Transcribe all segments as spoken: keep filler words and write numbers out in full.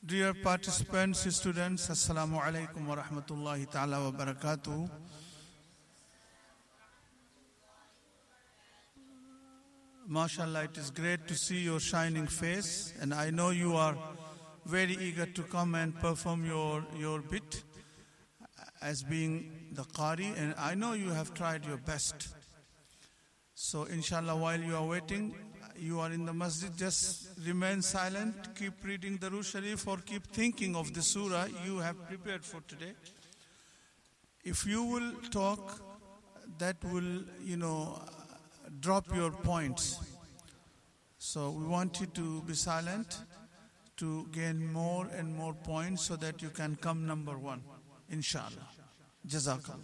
Dear participants, students, Assalamu alaikum wa rahmatullahi ta'ala wa barakatuh. MashaAllah, it is great to see your shining face, and I know you are very eager to come and perform your, your bit as being the Qari, and I know you have tried your best. So inshallah, while you are waiting, you are in the masjid, just remain silent, keep reading the Durood Sharif or keep thinking of the surah you have prepared for today. If you will talk, that will, you know, drop your points. So we want you to be silent to gain more and more points so that you can come number one, inshallah. Jazakallah.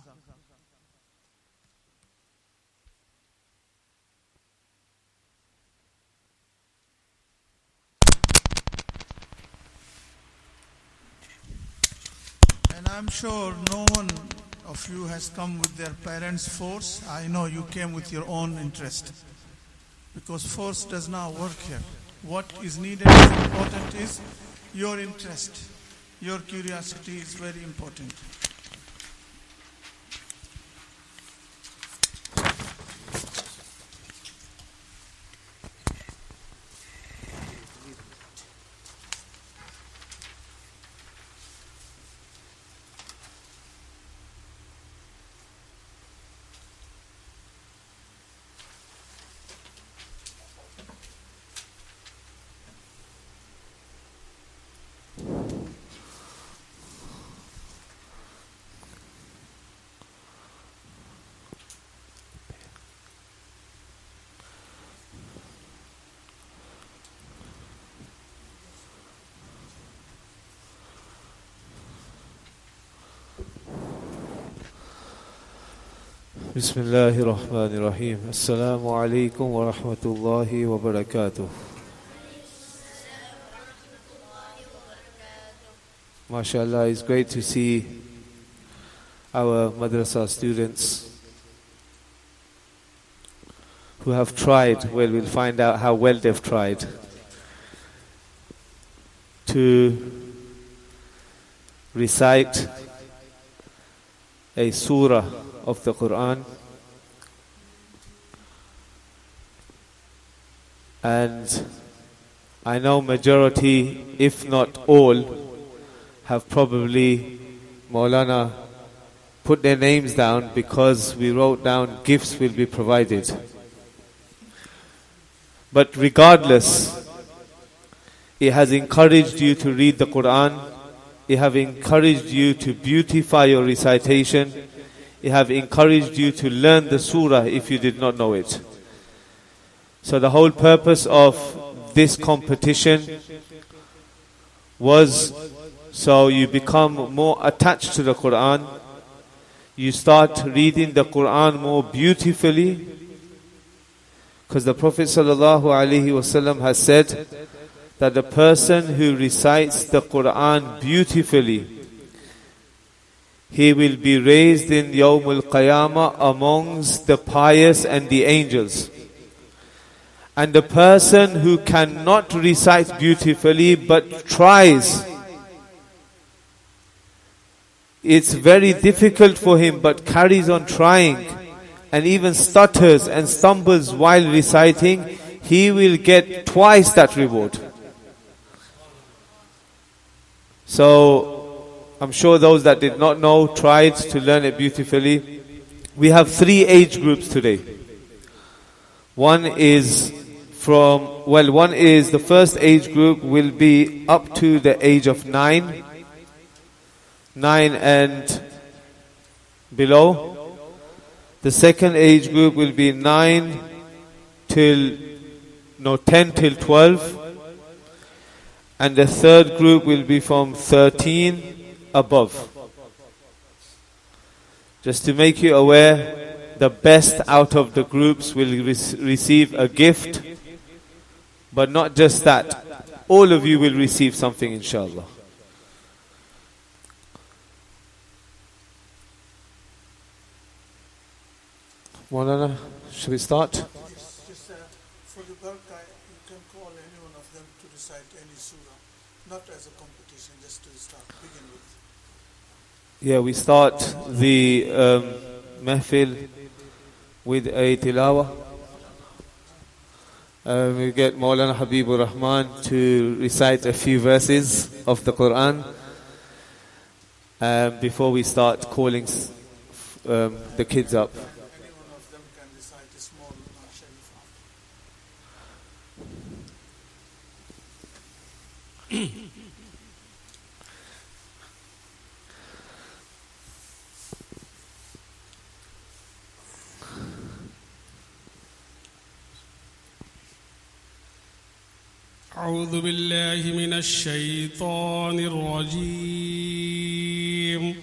And I'm sure no one of you has come with their parents' force. I know you came with your own interest, because force does not work here. What is needed, is important, is your interest. Your curiosity is very important. Bismillahirrahmanirrahim. Assalamu alaikum wa rahmatullahi wa barakatuh. MashaAllah, it's great to see our madrasa students who have tried. Well, we'll find out how well they've tried to recite a surah of the Quran, and I know majority, if not all, have probably, Maulana, put their names down because we wrote down gifts will be provided. But regardless, it has encouraged you to read the Quran, it have encouraged you to beautify your recitation, I have encouraged you to learn the surah if you did not know it. So the whole purpose of this competition was so you become more attached to the Quran, you start reading the Quran more beautifully, because the Prophet sallallahu alaihi wasallam has said that the person who recites the Quran beautifully, he will be raised in Yawmul Qiyamah amongst the pious and the angels. And the person who cannot recite beautifully but tries, it's very difficult for him but carries on trying and even stutters and stumbles while reciting, he will get twice that reward. So I'm sure those that did not know tried to learn it beautifully. We have three age groups today. One is from, well, one is the first age group will be up to the age of nine. Nine and below. The second age group will be nine till, no, ten till twelve. And the third group will be from thirteen above. Just to make you aware, the best out of the groups will re- receive a gift, but not just that, all of you will receive something, inshallah. Maulana, should we start? Just, just uh, for the barakah, you can call any one of them to recite any surah. Not as a competition, just to start, begin with. Yeah, we start the um, mahfil with a tilawa. Uh, we get Maulana Habibur Rahman to recite a few verses of the Quran um, before we start calling um, the kids up. Any one of them can recite a small Sharif after. أعوذ بالله من الشيطان الرجيم.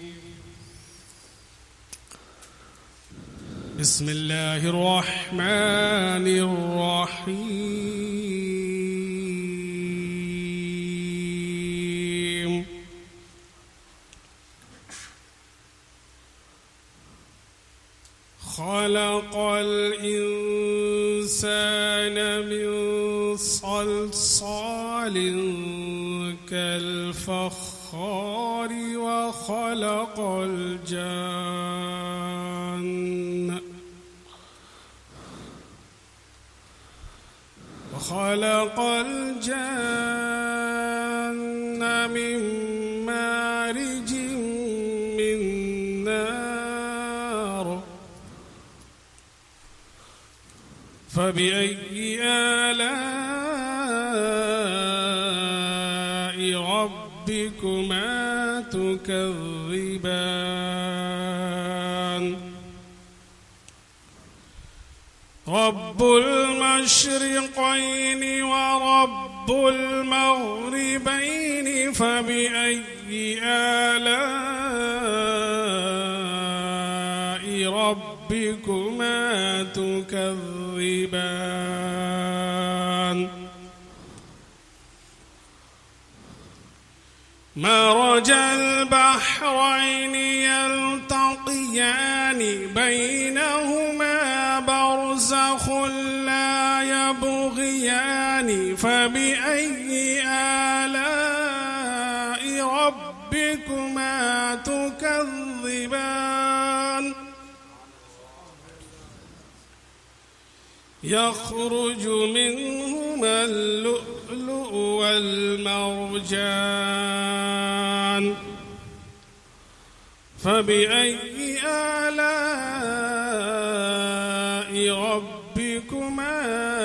بسم الله الرحمن الرحيم. خلق الإنسان من صلصال كالفخار وخلق الجان وخلق الجان من مارج من نار فبأي آلاء ربكما تكذبان رب المشرقين ورب المغربين فبأي آلاء ربكما تكذبان مرج البحرين يلتقيان بينهما برزخ لا يبغيان فبأي آلاء ربكما تكذبان يخرج منهما اللؤلؤ والمرجان فبأي آلاء ربكما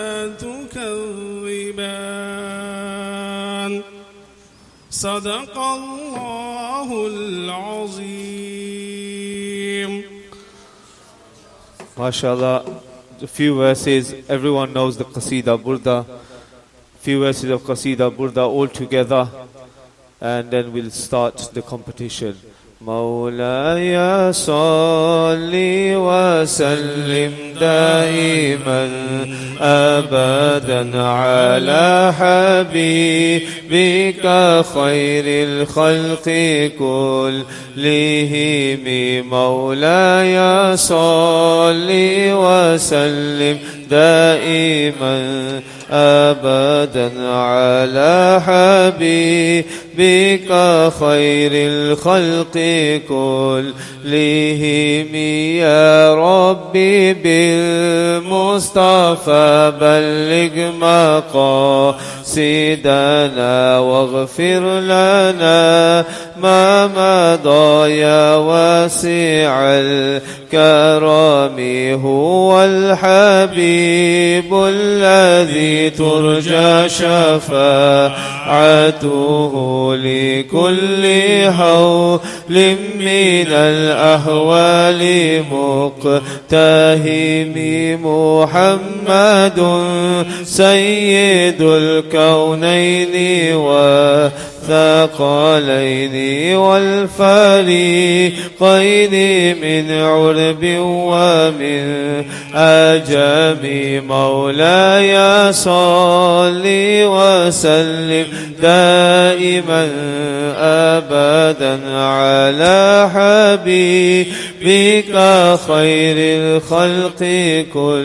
تكذبان صدق الله العظيم. MashaAllah, a few verses, everyone knows the Qasida Burda, few verses of Qasida Burda all together, and then we'll start the competition. مولاي صل وسلم دائما أبدا على حبيبك خير الخلق كلهم مولاي صل وسلم دائما أبدا على حبيبك خير الخلق كلهم يا ربي بالمصطفى بلغ مقاصدنا واغفر لنا ما مضى يا واسع الكرم هو الحبيب الذي ترجى شفاعته لكل حول من الأحوال مقتهم محمد سيد الكونين والثقلين والفريقين من عرب ومن عجم مولاي صل وسلم دائما أبدا على حبيبك خير الخلق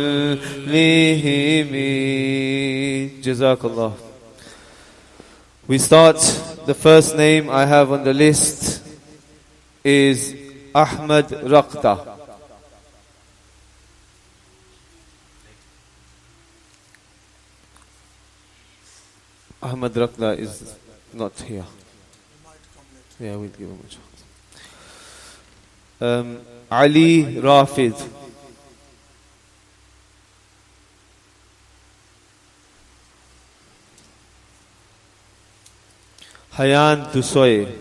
كلهم. جزاك الله. We start, the first name I have on the list is Ahmad Raqta. Ahmad Raqta is not here. Yeah, we'll give him a chance. Um, Ali Rafid. Hayan Dusoye.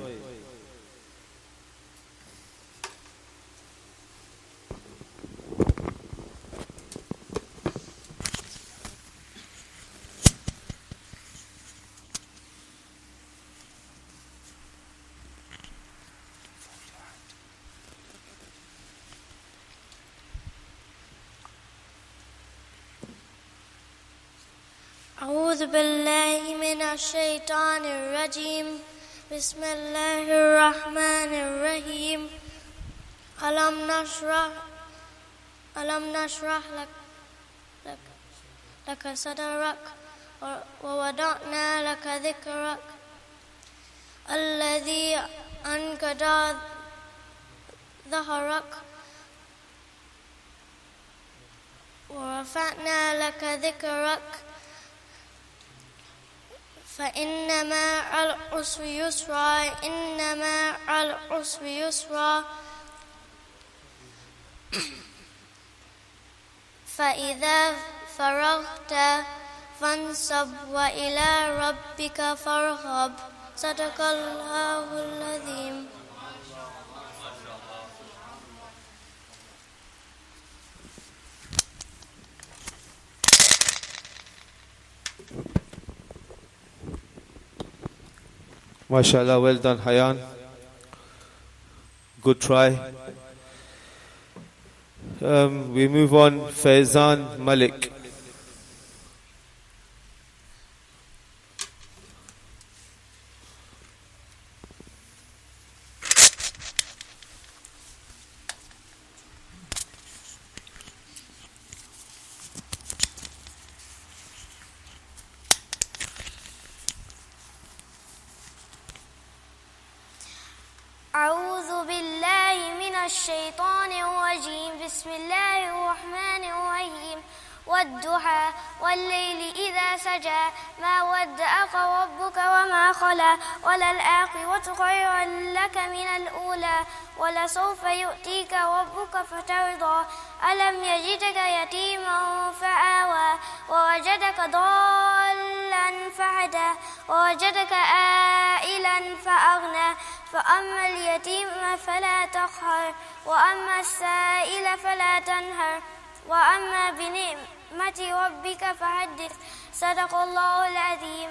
أعوذ بالله من الشيطان الرجيم بسم الله الرحمن الرحيم ألم نشرح ألم نشرح لك لك, لك صدرك ووضعنا لك ذكرك الذي أنقض ظهرك ورفعنا لك ذكرك فإنما العسر يسرا إنما العسر يسرا فإذا فرغت فانصب وإلى ربك فارغب صدق الله العظيم. MashaAllah, well done, Hayan. Good try. Um, we move on. Faizan Malik. أعوذ بالله من الشيطان الرجيم بسم الله الرحمن الرحيم والضحى والليل إذا سجى ما ودعك ربك وما خلى وللآخرة خير لك من الأولى ولسوف يؤتيك ربك فترضى ألم يجدك يتيما فآوى ووجدك ضالا فهدى ووجدك عائلا فأغنى فأما اليتيم فلا تقهر وأما السائل فلا تنهر وأما بنعمة ربك فحدث صدق الله العظيم.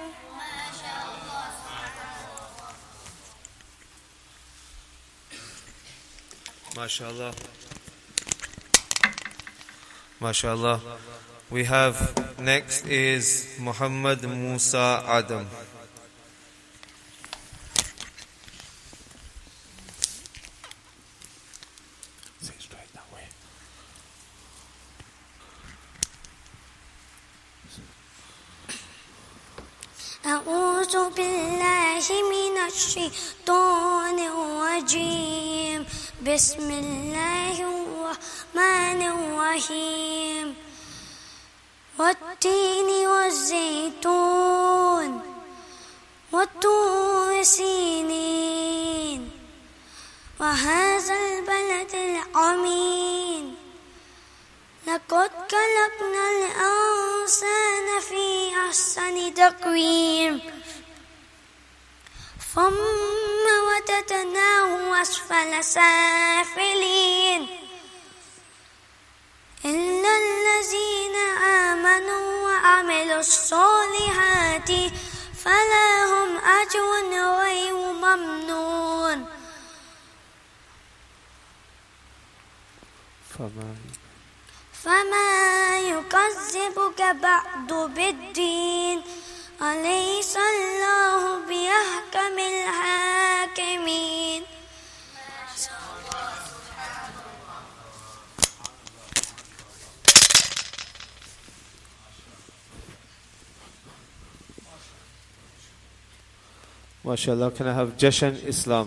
MashaAllah. MashaAllah. We have next is Muhammad Musa Adam. أعوذ بالله من الشيطان الرجيم بسم الله الرحمن الرحيم والتين والزيتون والطور سينين وهذا البلد الأمين لقد خلقنا الإنسان في أحسن تقويم ثم رددناه أسفل سافلين إلا الذين آمنوا وعملوا الصالحات فلهم أجر غير ممنون. فما فما يكذبك بعد بالدين أليس الله بأحكم الحاكمين. MashaAllah, can I have Jashan Islam?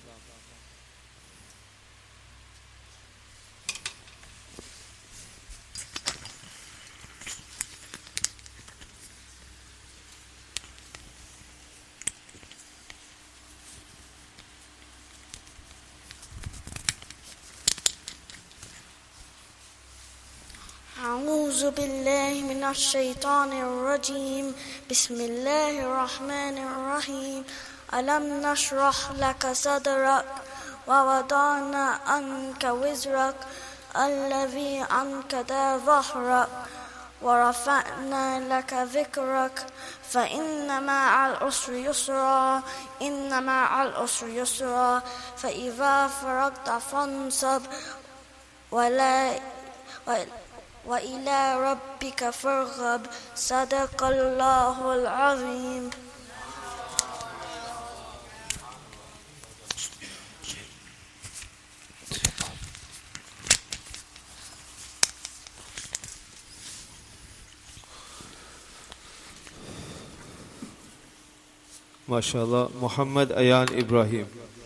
أعوذ بالله من الشيطان الرجيم بسم الله الرحمن الرحيم ألم نشرح لك صدرك ووضعنا عنك وزرك الذي أنقض ظهرك ورفعنا لك ذكرك فإن مع العسر يسرا إن مع العسر يسرا فإذا فرغت فانصب ولا وإلى ربك فارغب صدق الله العظيم. MashaAllah, Muhammad Ayan Ibrahim.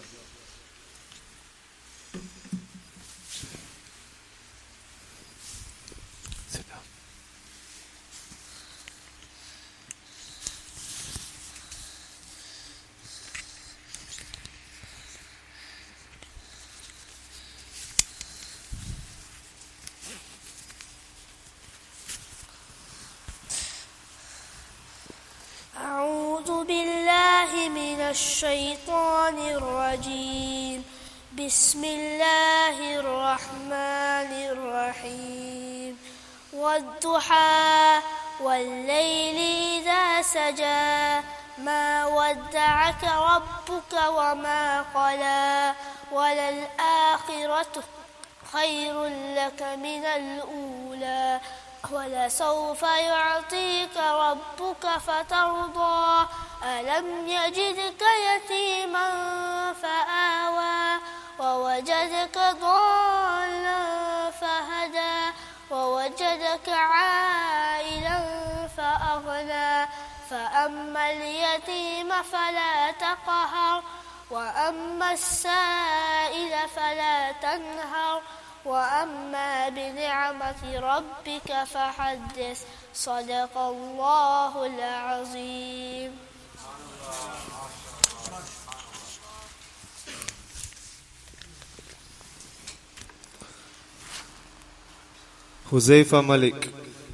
أعوذ بالله من الشيطان الرجيم بسم الله الرحمن الرحيم والضحى والليل إذا سجى ما ودعك ربك وما قلى وللآخرة خير لك من الأولى ولسوف يعطيك ربك فترضى ألم يجدك يتيما فآوى ووجدك ضالا فهدى ووجدك عائلا فأغنى فأما اليتيم فلا تقهر وأما السائل فلا تنهر وأما بنعمة ربك فحدث صدق الله العظيم. Huzaifa Malik.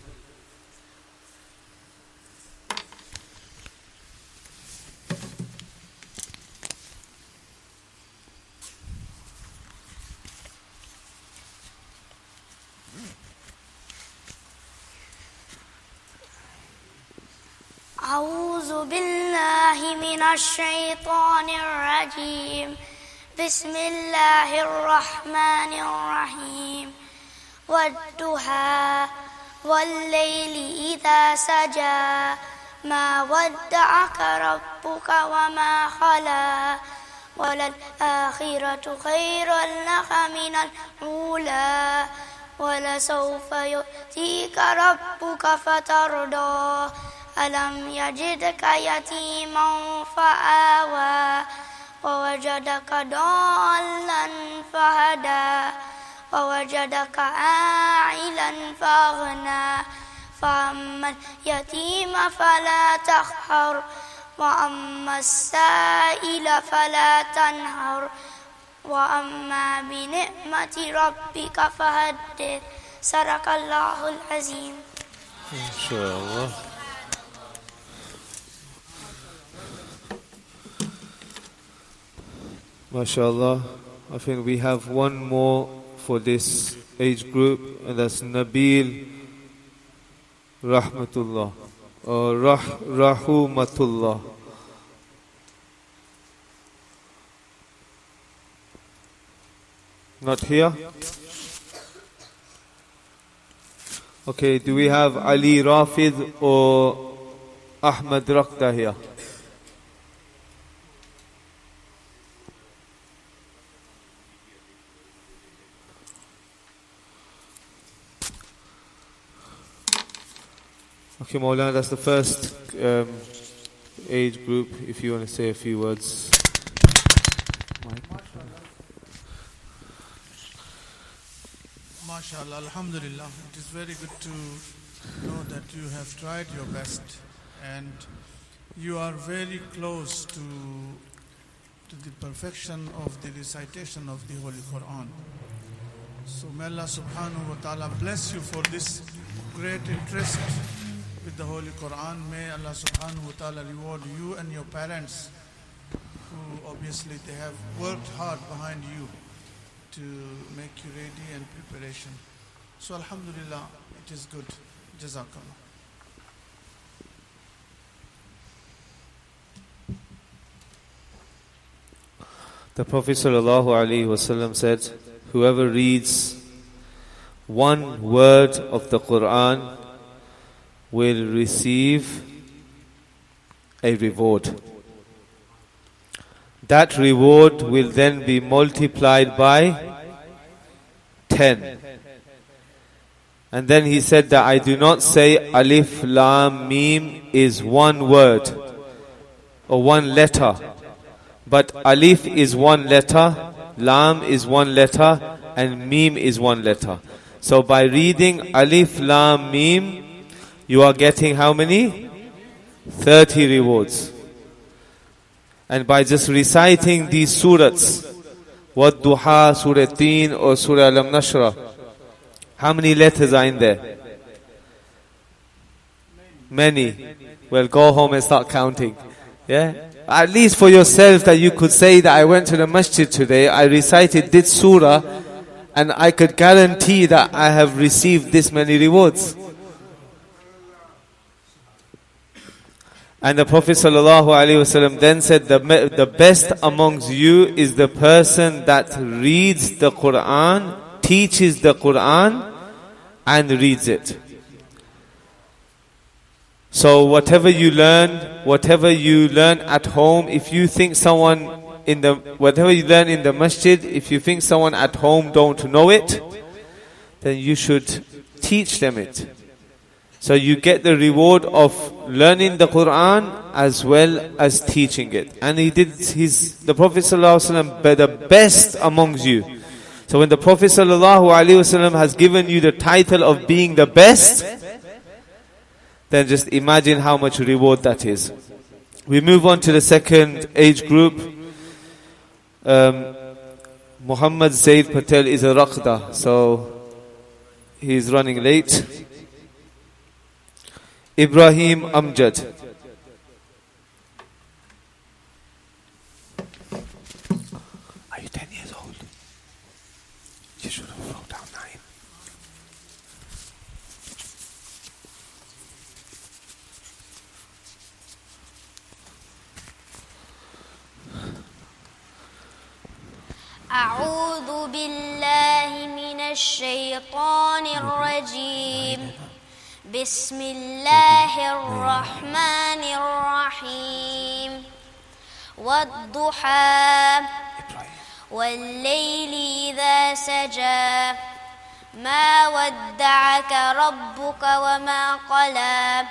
أعوذ بالله من الشيطان الرجيم بسم الله الرحمن الرحيم والضحى والليل إذا سجى ما ودعك ربك وما خلا وللآخرة خير لك من الأولى ولسوف يؤتيك ربك فترضى ألم يجدك يتيما فآوى ووجدك ضالا فهدى ووجدك عائلا فأغنى فأما اليتيم فلا تقهر وأما السائل فلا تنهر وأما بنعمة ربك فحدث صدق الله العظيم. إن شاء الله. MashaAllah, I think we have one more for this age group, and that's Nabil Rahmatullah or Rah Rahumatullah. Not here? Okay, do we have Ali Rafid or Ahmad Rakda here? Okay, Maulana, that's the first um, age group, if you want to say a few words. MashaAllah, Alhamdulillah. It is very good to know that you have tried your best and you are very close to, to the perfection of the recitation of the Holy Quran. So may Allah subhanahu wa ta'ala bless you for this great interest with the Holy Quran. May Allah subhanahu wa ta'ala reward you and your parents, who obviously they have worked hard behind you to make you ready and preparation. So alhamdulillah, it is good. Jazakallah. The Prophet sallallahu alaihi wasallam said, whoever reads one word of the Quran will receive a reward. That reward will then be multiplied by ten. And then he said that I do not say Alif Lam Mim is one word or one letter, but Alif is one letter, Lam is one letter, and Mim is one letter. So by reading Alif Lam Mim, you are getting how many? thirty rewards. And by just reciting these surahs, Wad-Duha, Surah Teen or Surah Alam Nashra, how many letters are in there? Many. Well, go home and start counting. Yeah? At least for yourself, that you could say that I went to the masjid today, I recited this surah, and I could guarantee that I have received this many rewards. And the Prophet ﷺ then said, the, the best amongst you is the person that reads the Quran, teaches the Quran, and reads it. So whatever you learn, whatever you learn at home, if you think someone in the, whatever you learn in the masjid, if you think someone at home don't know it, then you should teach them it. So you get the reward of learning the Quran as well as teaching it. And he did his, the Prophet ﷺ, be the best amongst you. So when the Prophet ﷺ has given you the title of being the best, then just imagine how much reward that is. We move on to the second age group. Um, Muhammad Zaid Patel is a Raqda, so he is running late. Ibrahim Amjad. Are you ten years old? You should have wrote down nine. أعوذ بالله من الشيطان الرجيم بسم الله الرحمن الرحيم والضحى والليل إذا سجى ما ودعك ربك وما قلى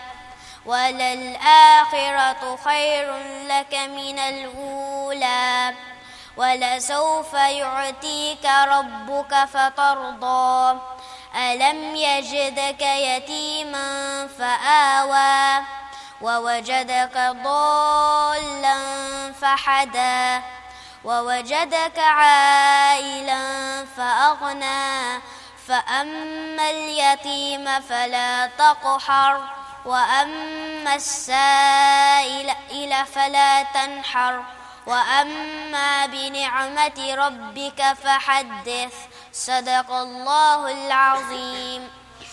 وللآخرة خير لك من الأولى ولسوف يعطيك ربك فترضى ألم يجدك يتيما فآوى ووجدك ضالا فحدى ووجدك عائلا فأغنى فأما اليتيم فلا تقهر وأما السائل فلا تنحر وأما بنعمة ربك فحدث صدق الله العظيم.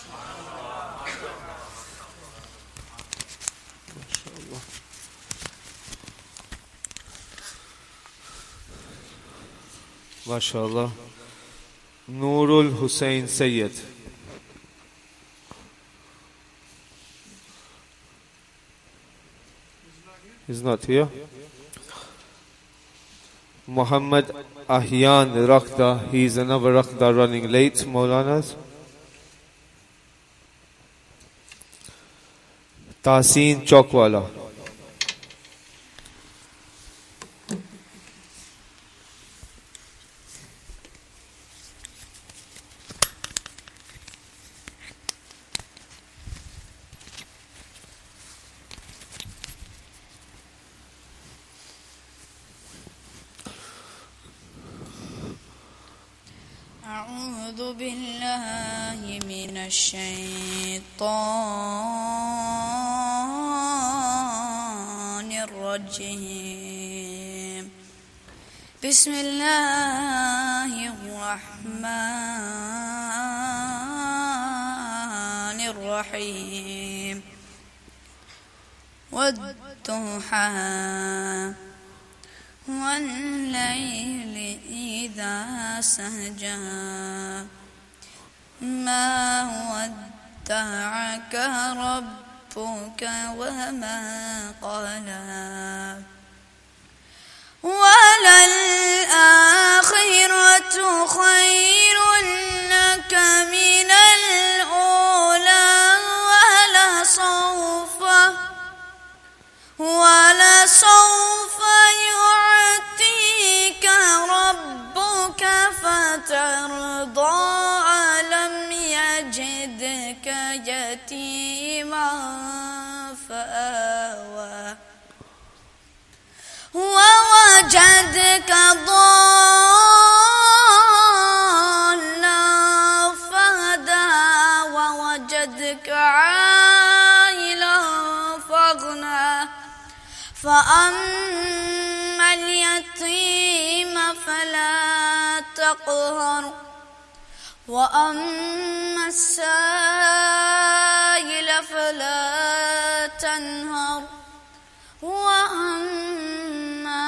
MashaAllah. Nurul Hussain Sayyid. He's not here. Muhammad Ahyan Raqda, he is another Raqda running late, Maulanas. Tahseen Chowkwala. بالله من الشيطان الرجيم. بسم الله الرحمن الرحيم. والضحى والليل إذا سجى ما ودعك ربك وما قلى وللآخرة خير لك من الأولى ولسوف ولسوف يعطيك ربك فترضى ألم يجدك يتيما فآوى ووجدك ضالا فهدى ووجدك عائلا فأغنى فأما اليتيم فلا تقهر وأما السائل فلا تنهر وأما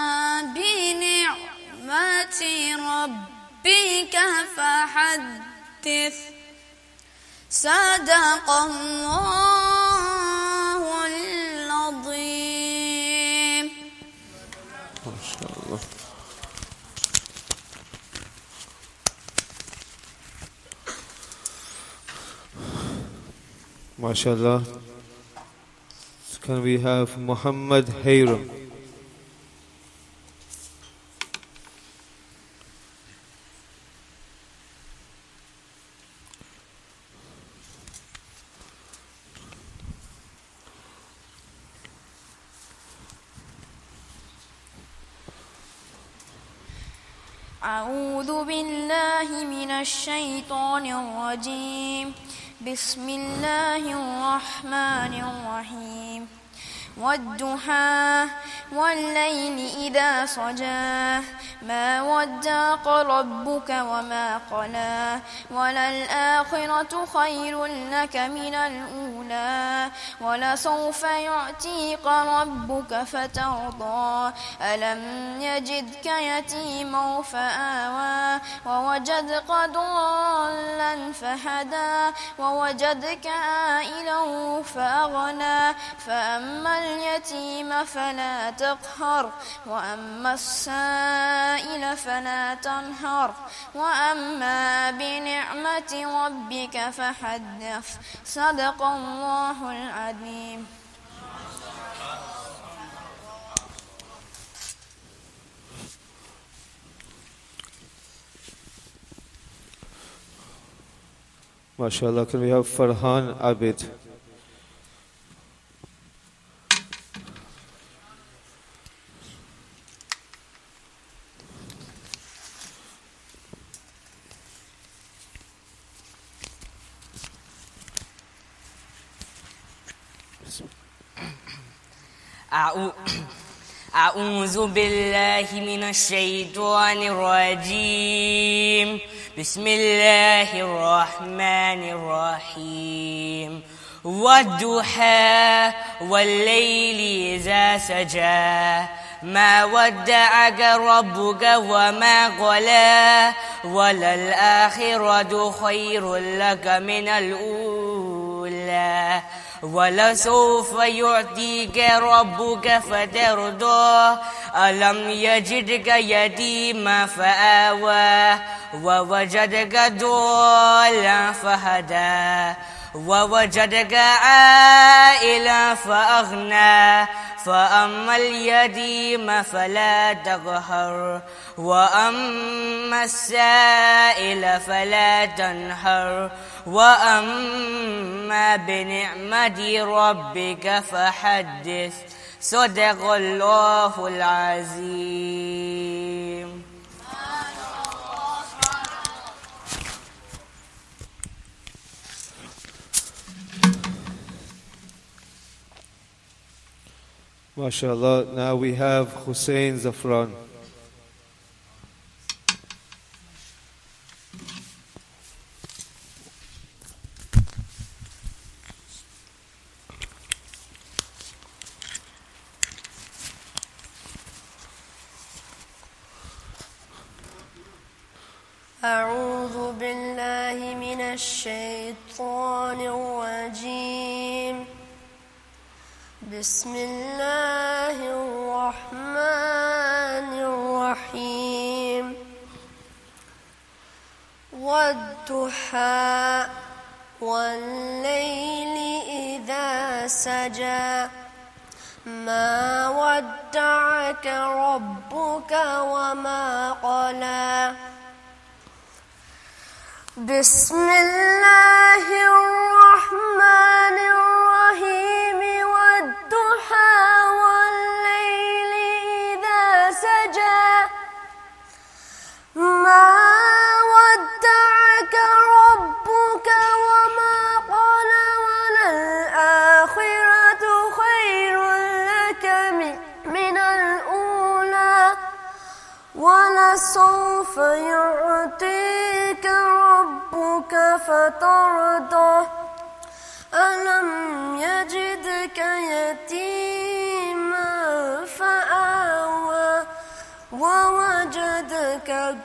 بنعمة ربك فحدث. صدق الله العظيم. ما شاء الله. MashaAllah. Can we have Muhammad Hayram? أعوذ بالله من الشيطان الرجيم. بسم الله الرحمن الرحيم. والضحى والليل إذا سجى ما ودعك ربك وما قلى وللآخرة خير لك من الأولى ولسوف يعطيك ربك فترضى ألم يجدك يتيما فآوى ووجدك ضالا فهدى ووجدك عائلا فأغنى فأما اليتيم فلا تقهر وأما السائل فلا تنهر وأما بنعمة ربك فحدث. صدق الله العظيم. MashaAllah, can we have Farhan Abid? أعوذ بالله من الشيطان الرجيم. بسم الله الرحمن الرحيم. والضحى والليل إذا سجى ما ودعك ربك وما قلى وللآخرة خير لك من الأولى ولسوف يعطيك ربك فترضى ألم يجدك يتيما فآوى ووجدك ضالا فهدى ووجدك عائلا فأغنى فأما اليتيم فلا تقهر وأما السائل فلا تنهر وأما بنعمة ربك فحدث. صدق الله العظيم. MashaAllah. Now we have Hussein Zafran. أعوذ بالله من الشيطان الرجيم بسم الله الرحمن الرحيم والضحى والليل إذا سجى ما ودعك ربك وما قلى بسم الله الرحمن الرحيم والضحى والليل إذا سجى ما ودعك ربك وما قلى وللآخرة خير لك من الأولى ولسوف يعطيك ربك فترضى ألم يجدك يتيما فآوى ووجدك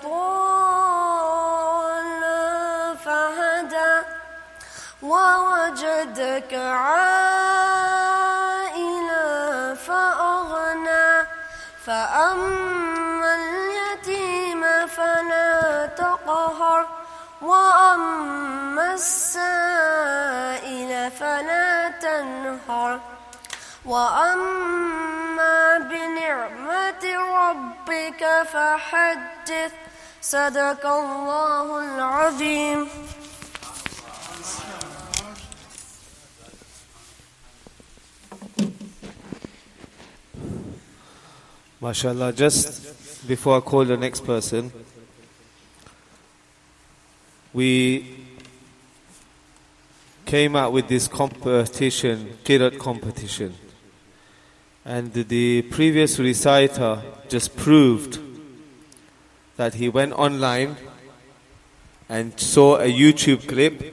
ضالا فهدى ووجدك عائلا فأغنى فأما اليتيم فلا تقهر وأما السائل فلا تنهر وأما بنعمة ربك فحدث صدق الله العظيم. MashaAllah. Just before I call the next person, we came out with this competition, Qiraat competition. And the previous reciter just proved that he went online and saw a YouTube clip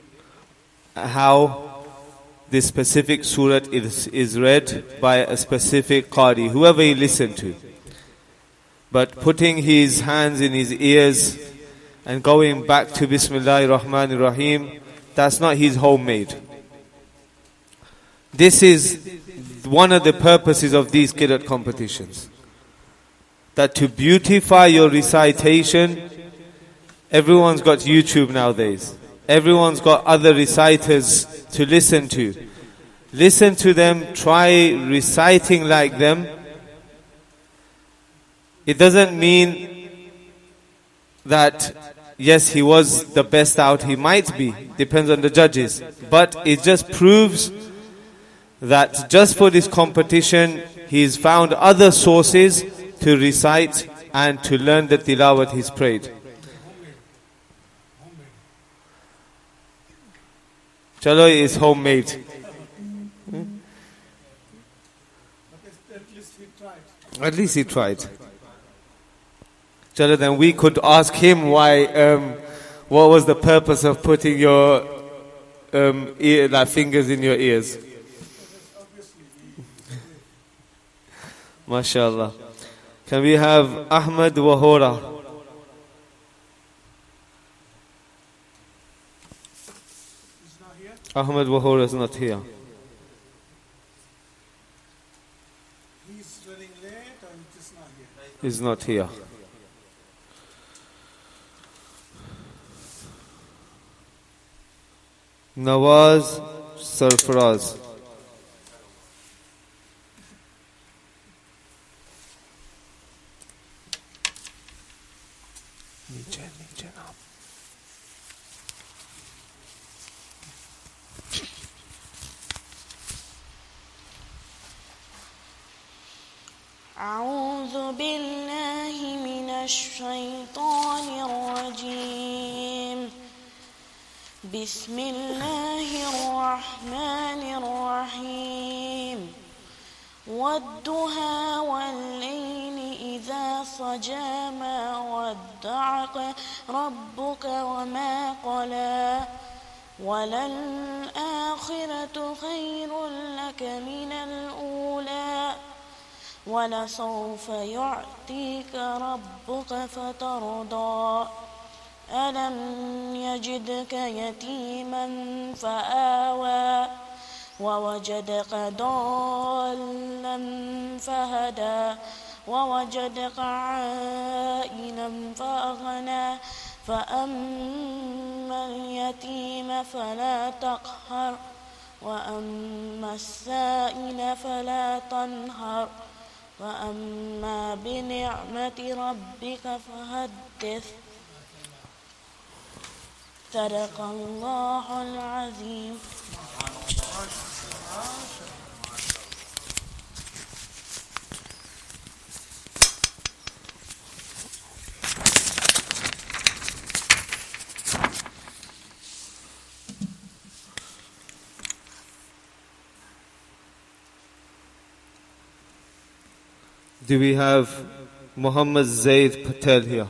how this specific surah is, is read by a specific qari, whoever he listened to. But putting his hands in his ears and going back to Bismillahir Rahmanir Rahim, that's not his homemade. This is one of the purposes of these Qiraat competitions. That to beautify your recitation, everyone's got YouTube nowadays. Everyone's got other reciters to listen to. Listen to them, try reciting like them. It doesn't mean that, yes, he was the best out, he might be, depends on the judges. But it just proves that just for this competition, he's found other sources to recite and to learn the tilawat he's prayed. Chalo is homemade. Hmm? At least he tried. Chalo, then we could ask him why, um, what was the purpose of putting your um, ear, like fingers in your ears? MashaAllah. Can we have Ahmed Wahora? Ahmed Wahora is not here. He's running late or he's just not here? He's not here. Nawaz Sarfaraz. أعوذ بالله من الشيطان الرجيم بسم الله الرحمن الرحيم والضحى والليل إذا سجى ما ودعك ربك وما قلى وللآخرة خير لك من الأولى ولسوف يعطيك ربك فترضى ألم يجدك يتيما فآوى ووجدك ضالا فهدى ووجدك عائلا فأغنى فأما اليتيم فلا تقهر وأما السائل فلا تنهر وأما بنعمة ربك فحدث صدق الله العظيم. Do we have Muhammad Zaid Patel here?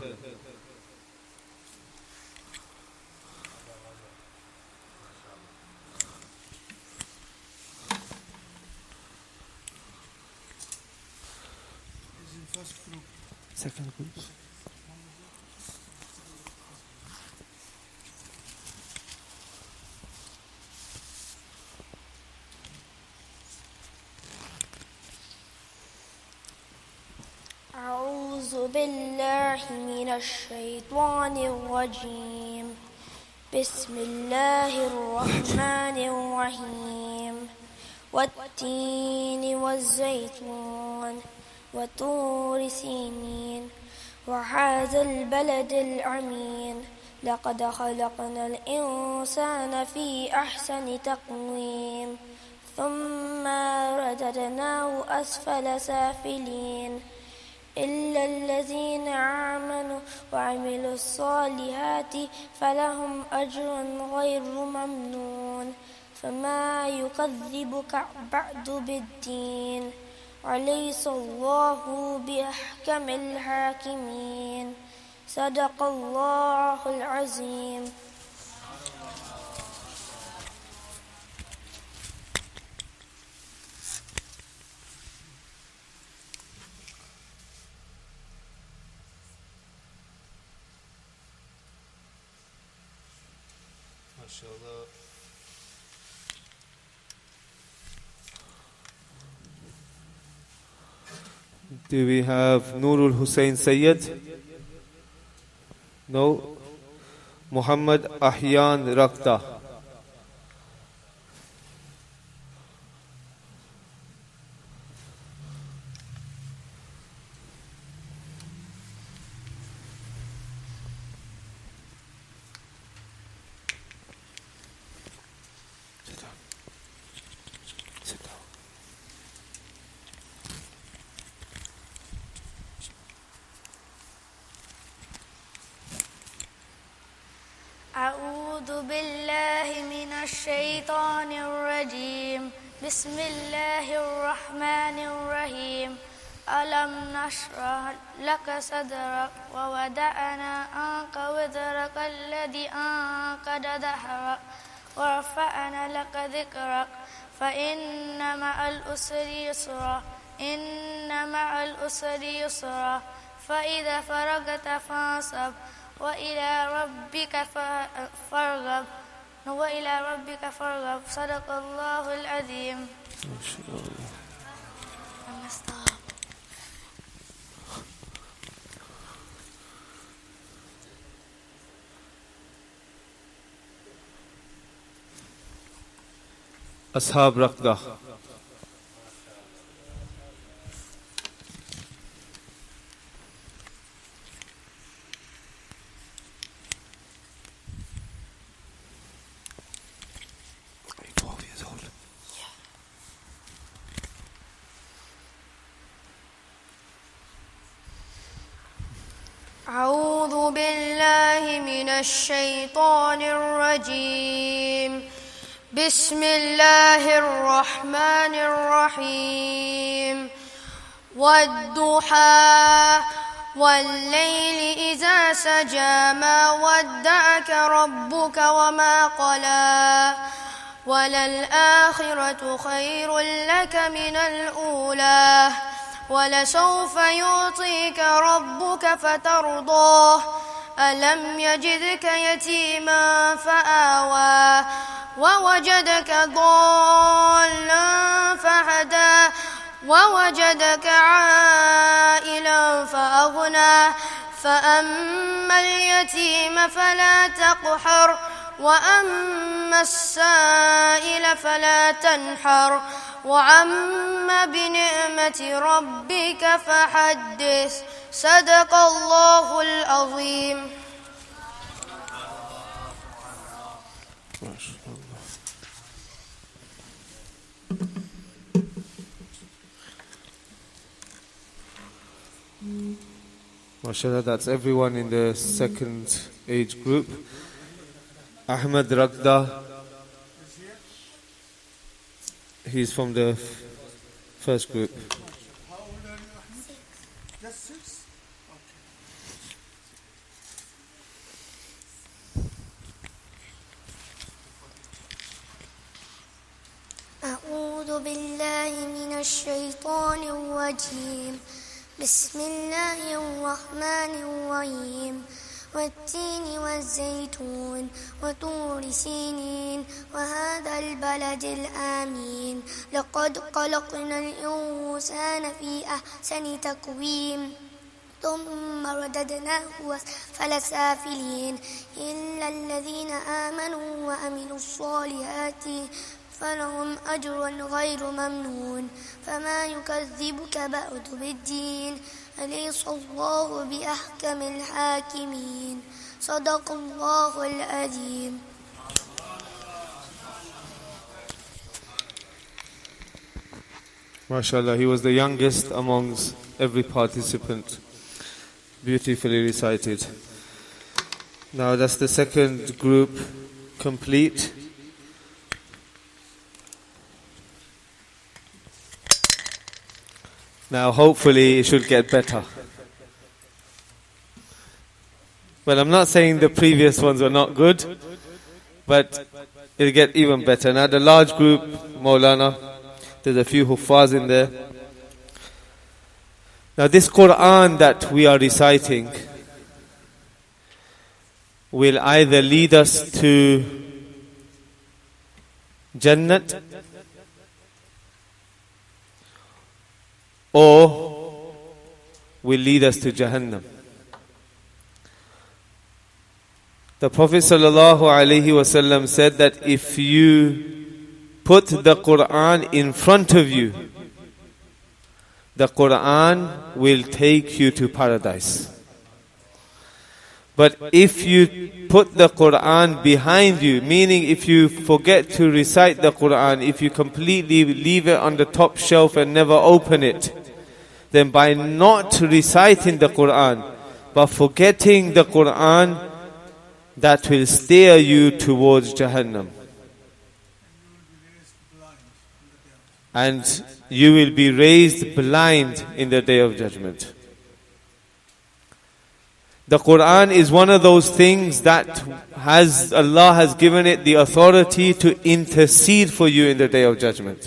Second group. أعوذ بالله من الشيطان الرجيم. بسم الله الرحمن الرحيم. والتين والزيتون وطور سينين وهذا البلد الأمين لقد خلقنا الإنسان في أحسن تقويم ثم رددناه أسفل سافلين إلا الذين آمنوا وعملوا الصالحات فلهم أجر غير ممنون فما يكذبك بعد بالدين أليس الله بأحكم الحاكمين صدق الله العظيم. Do we have Nurul Hussain Sayyid? No. Muhammad Ahyan Rakta. أعوذ بالله من الشيطان الرجيم. بسم الله الرحمن الرحيم. ألم نشرح لك صدرك ووضعنا عنك وزرك الذي أنقض ظهرك ورفعنا لك ذكرك فإن مع العسر يسرا إن مع العسر يسرا فإذا فرغت فانصب وإلى ربك فارغب وإلى ربك فارغب صدق الله العظيم. أصحاب رقدة. أعوذ بالله من الشيطان الرجيم. بسم الله الرحمن الرحيم والضحى والليل إذا سجى ما ودعك ربك وما قلى وللآخرة خير لك من الأولى ولسوف يعطيك ربك فترضاه ألم يجدك يتيما فآوى ووجدك ضالا فهدى ووجدك عائلا فأغنى فأما اليتيم فلا تقهر وأما السائل فلا تنحر وأما بنعمة ربك فحدث صدق الله العظيم. MashaAllah, that's everyone in the second age group. Ahmed Ragda, he's from the f- first group. How old are you, Ahmed? Just six? Okay. أعوذ بالله من الشيطان الرجيم بسم الله الرحمن الرحيم والتين والزيتون وطور سينين وهذا البلد الآمين لقد خلقنا الإنسان في أحسن تقويم ثم رددناه أسفل سافلين إلا الذين آمنوا وعملوا الصالحات فلهم أجر غير ممنون فما يكذبك بعد بالدين أليس الله بأحكم الحاكمين صدق الله العظيم. MashaAllah, he was the youngest amongst every participant. Beautifully recited. Now that's the second group complete. Now hopefully it should get better. Well, I'm not saying the previous ones were not good, but it'll get even better. Now the large group, Maulana, there's a few huffaz in there. Now this Quran that we are reciting will either lead us to Jannat or will lead us to Jahannam. The Prophet sallallahu alaihi wasallam said that if you put the Quran in front of you, the Quran will take you to paradise. But if you put the Quran behind you, meaning if you forget to recite the Quran, if you completely leave it on the top shelf and never open it, then by not reciting the Quran, but forgetting the Quran, that will steer you towards Jahannam. And you will be raised blind in the Day of Judgment. The Quran is one of those things that has Allah has given it the authority to intercede for you in the Day of Judgment.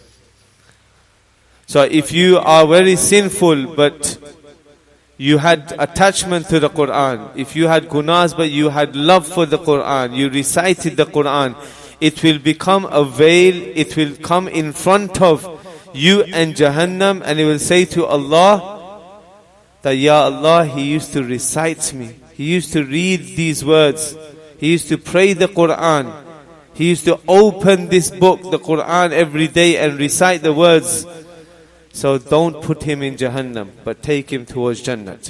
So if you are very sinful but you had attachment to the Quran, if you had gunas but you had love for the Quran, you recited the Quran, it will become a veil, it will come in front of you and Jahannam, and it will say to Allah that, Ya Allah, he used to recite me, he used to read these words, he used to pray the Quran, he used to open this book, the Quran, every day and recite the words. So don't put him in Jahannam, but take him towards Jannat.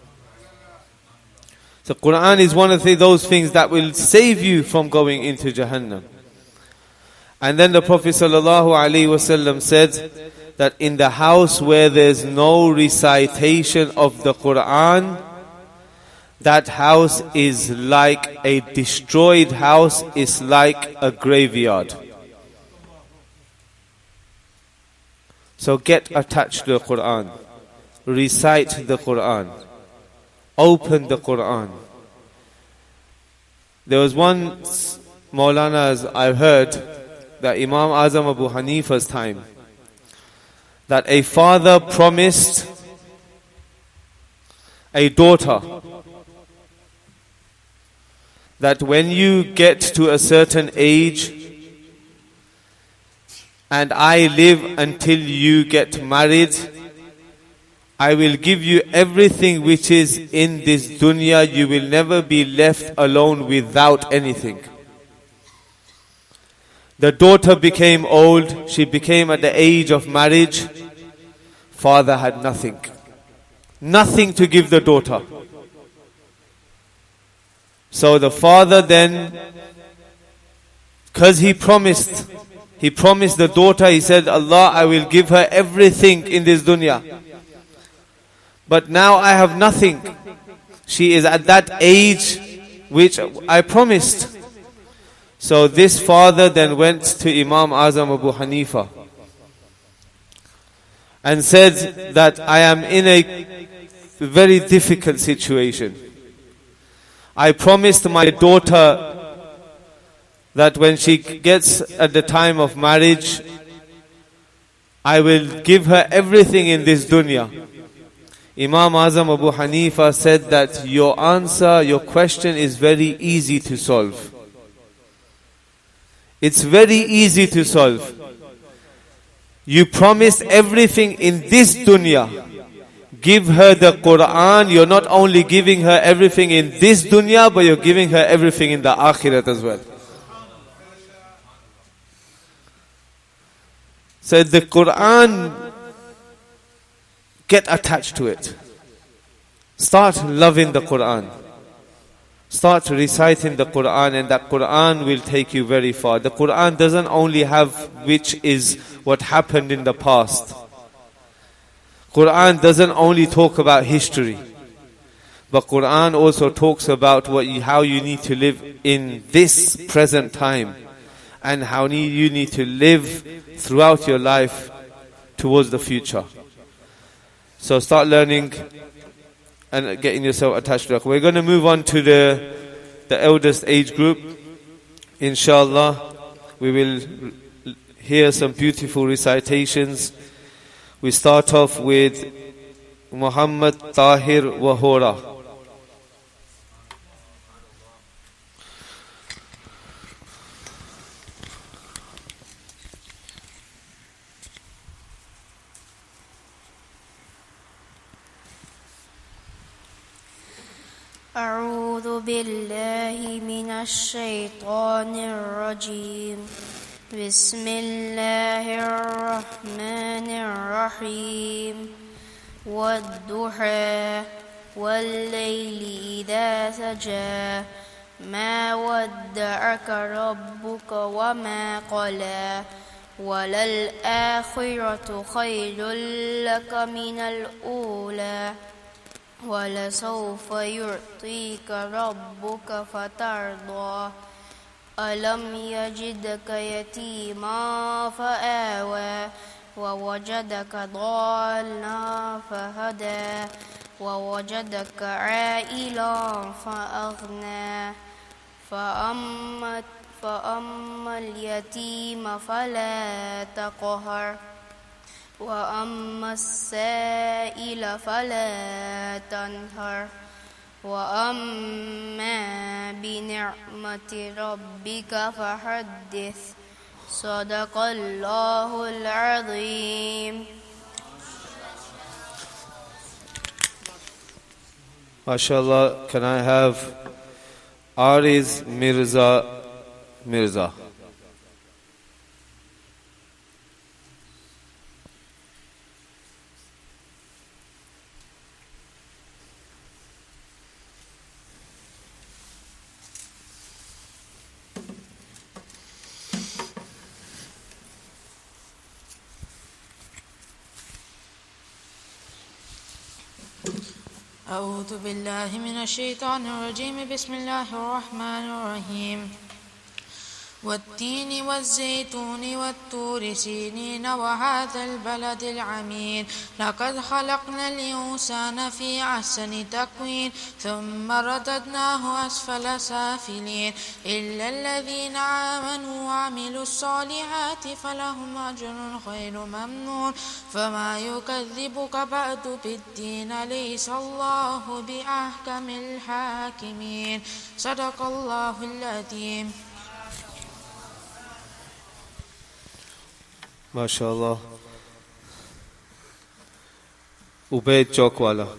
So Quran is one of the, those things that will save you from going into Jahannam. And then the Prophet sallallahu alaihi wasallam said that in the house where there's no recitation of the Quran, that house is like a destroyed house, is like a graveyard. So get attached to the Quran. Recite the Quran. Open the Quran. There was one Maulana, as I've heard, that Imam Azam Abu Hanifa's time, that a father promised a daughter that when you get to a certain age and I live until you get married, I will give you everything which is in this dunya. You will never be left alone without anything. The daughter became old. She became at the age of marriage. Father had nothing. Nothing to give the daughter. So the father then, because he promised, he promised the daughter, he said, Allah, I will give her everything in this dunya. But now I have nothing. She is at that age which I promised. So this father then went to Imam Azam Abu Hanifa and said that I am in a very difficult situation. I promised my daughter that when she gets at the time of marriage, I will give her everything in this dunya. Imam Azam Abu Hanifa said that your answer, your question is very easy to solve. It's very easy to solve. You promised everything in this dunya. Give her the Quran. You're not only giving her everything in this dunya, but you're giving her everything in the akhirat as well. So the Quran, get attached to it. Start loving the Quran. Start reciting the Quran, and that Quran will take you very far. The Quran doesn't only have which is what happened in the past. Quran doesn't only talk about history, but Quran also talks about what you, how you need to live in this present time, and how need, you need to live throughout your life towards the future. So start learning and getting yourself attached to it. We're going to move on to the the eldest age group. Inshallah, we will hear some beautiful recitations. We start off with Muhammad Tahir Wahora. أعوذ بالله من الشيطان الرجيم بسم الله الرحمن الرحيم والضحى والليل إذا سجى ما ودعك ربك وما قلى وللآخرة خير لك من الأولى ولسوف يعطيك ربك فترضى ألم يجدك يتيما فآوى ووجدك ضالا فهدى ووجدك عائلا فأغنى فأما, فأما اليتيم فلا تقهر وأما السائل فلا تنهر وأما بنعمة ربك فحدث صدق الله العظيم. MashaAllah, can I have Ariz Mirza Mirza? أعوذ بالله من الشيطان الرجيم. بسم الله الرحمن الرحيم. والتين والزيتون والطور سينين وهذا البلد العميد لقد خلقنا الإنسان في أحسن تقويم ثم رددناه أسفل سافلين إلا الذين آمنوا وعملوا الصالحات فلهم أجر غير ممنون فما يكذبك بعد بالدين أليس الله بأحكم الحاكمين. صدق الله العظيم. MashaAllah. Ubaid Chowkwala.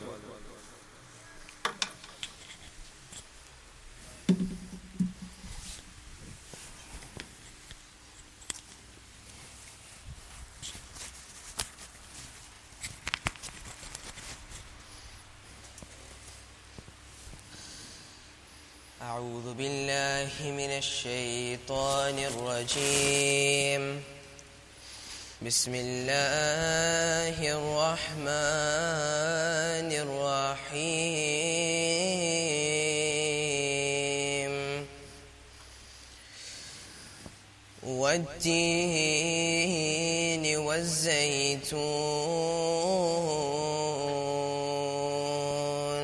أعوذ بالله من الشيطان الرجيم. بسم الله الرحمن الرحيم. والتين والزيتون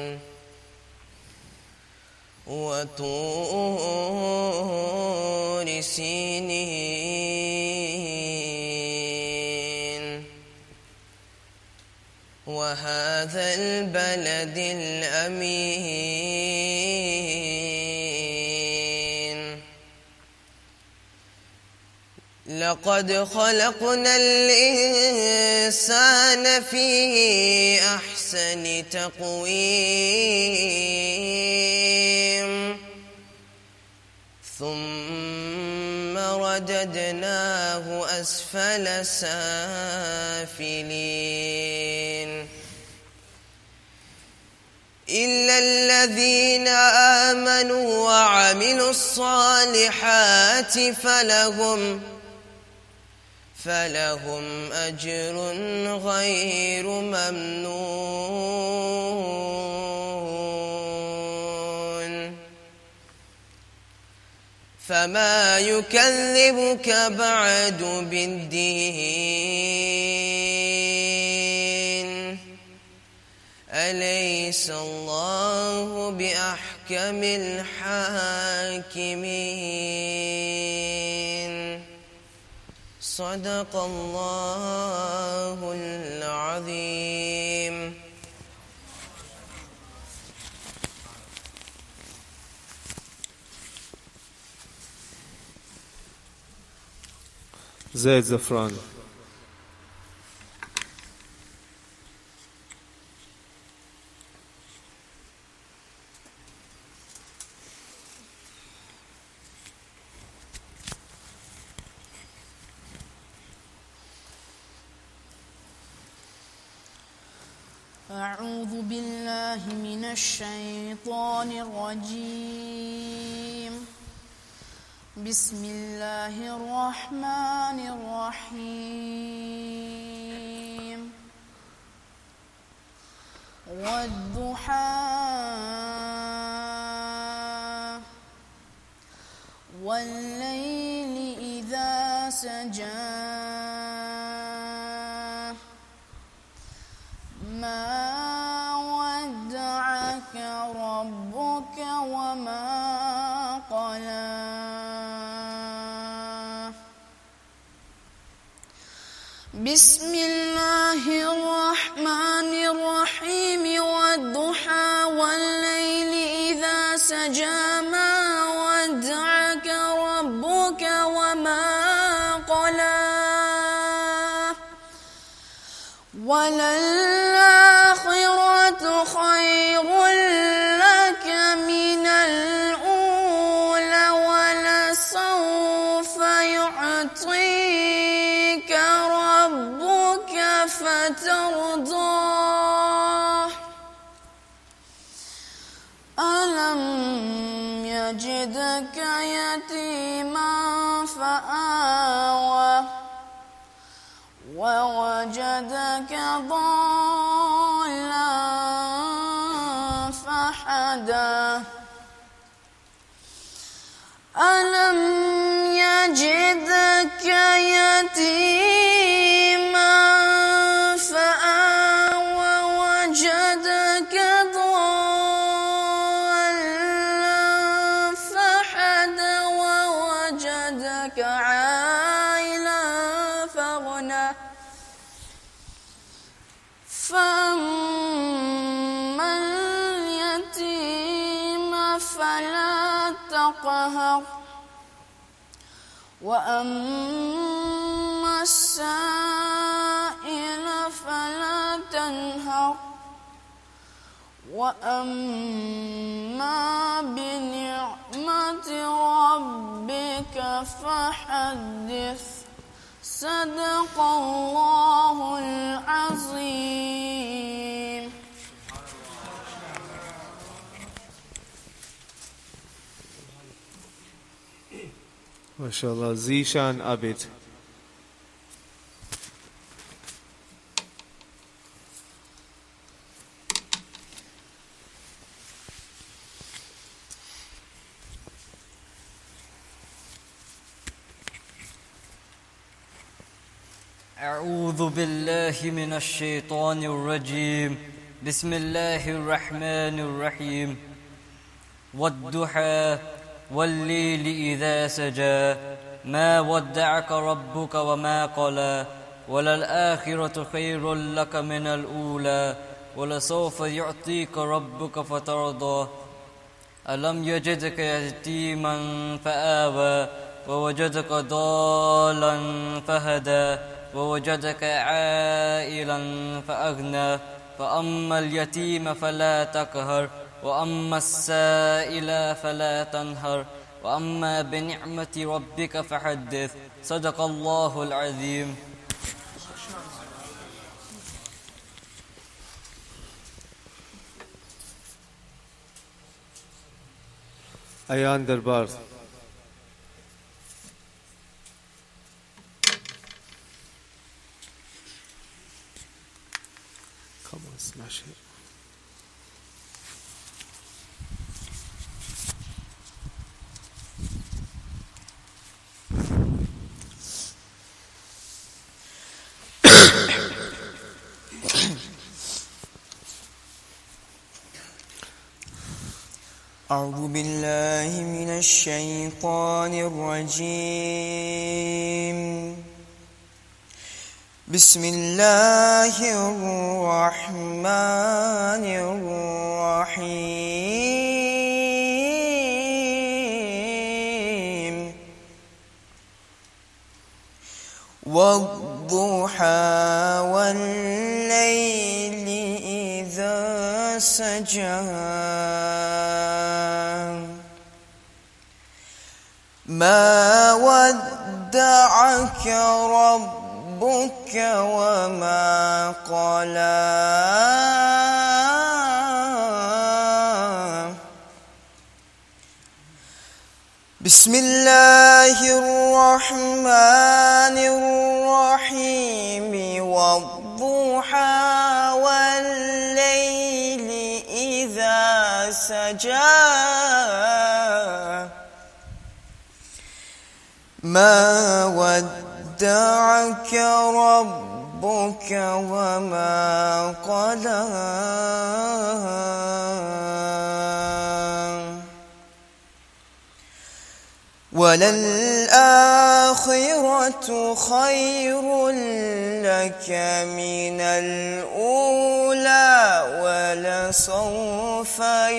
وطور سينين وهذا البلد الأمين لقد خلقنا الإنسان في أحسن تقويم ثم رددناه أسفل سافلين إلا الذين آمنوا وعملوا الصالحات فلهم فلهم أجر غير ممنون فما يكذبك بعد بالدين أليس الله بأحكم الحاكمين. صدق الله العظيم. Zaid Zafran. أعوذ بالله من الشيطان الرجيم. بسم الله الرحمن الرحيم. والضحى والليل إذا سجى ما ودعك ربك وما قلى بسم الله الرحمن الرحيم. والضحى والليل إذا سجى ما ودعك ربك وما قلى وللآخرة خير لك من الأولى ولسوف يعطيك ربك فترضى ألم يجدك يتيما فآوى ووجدك ضالا ألم يجدك يتيما فآوى وجدك ضالا فهدى ووجدك عائلا فأغنى فأما اليتيم فلا تقهر وأما السائل فلا تنهر وأما بنعمة ربك فحدث صدق الله العظيم. MashaAllah, Zishan Abid. أعوذ بالله من الشيطان الرجيم. بسم الله الرحمن الرحيم. والضحى والليل إذا سجى ما ودعك ربك وما قلى وللآخرة خير لك من الأولى ولسوف يعطيك ربك فترضى ألم يجدك يتيما فآوى ووجدك ضالا فهدى ووجدك عائلا فأغنى فأما اليتيم فلا تقهر وأما السائل فلا تنهر وأما بنعمة ربك فحدث صدق الله العظيم. Ayan Darbar. Come on, smash it. أعوذ بالله من الشيطان الرجيم. بسم الله الرحمن الرحيم. والضحى والليل إذا سجى ما ودعك ربك وما قلى بسم الله الرحمن الرحيم. والضحى والليل إذا سجى ما ودعك ربك وما قلى وللآخرة خير لك من الأولى ولسوف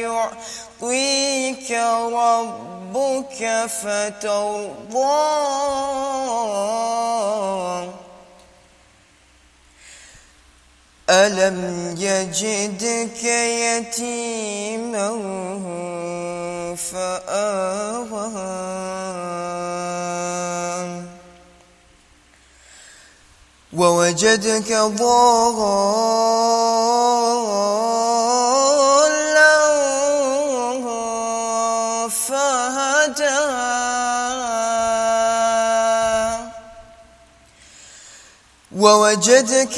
يعطيك ربك فترضى ألم يجدك يتيما فآوى ووجدك ضالا فهدى ووجدك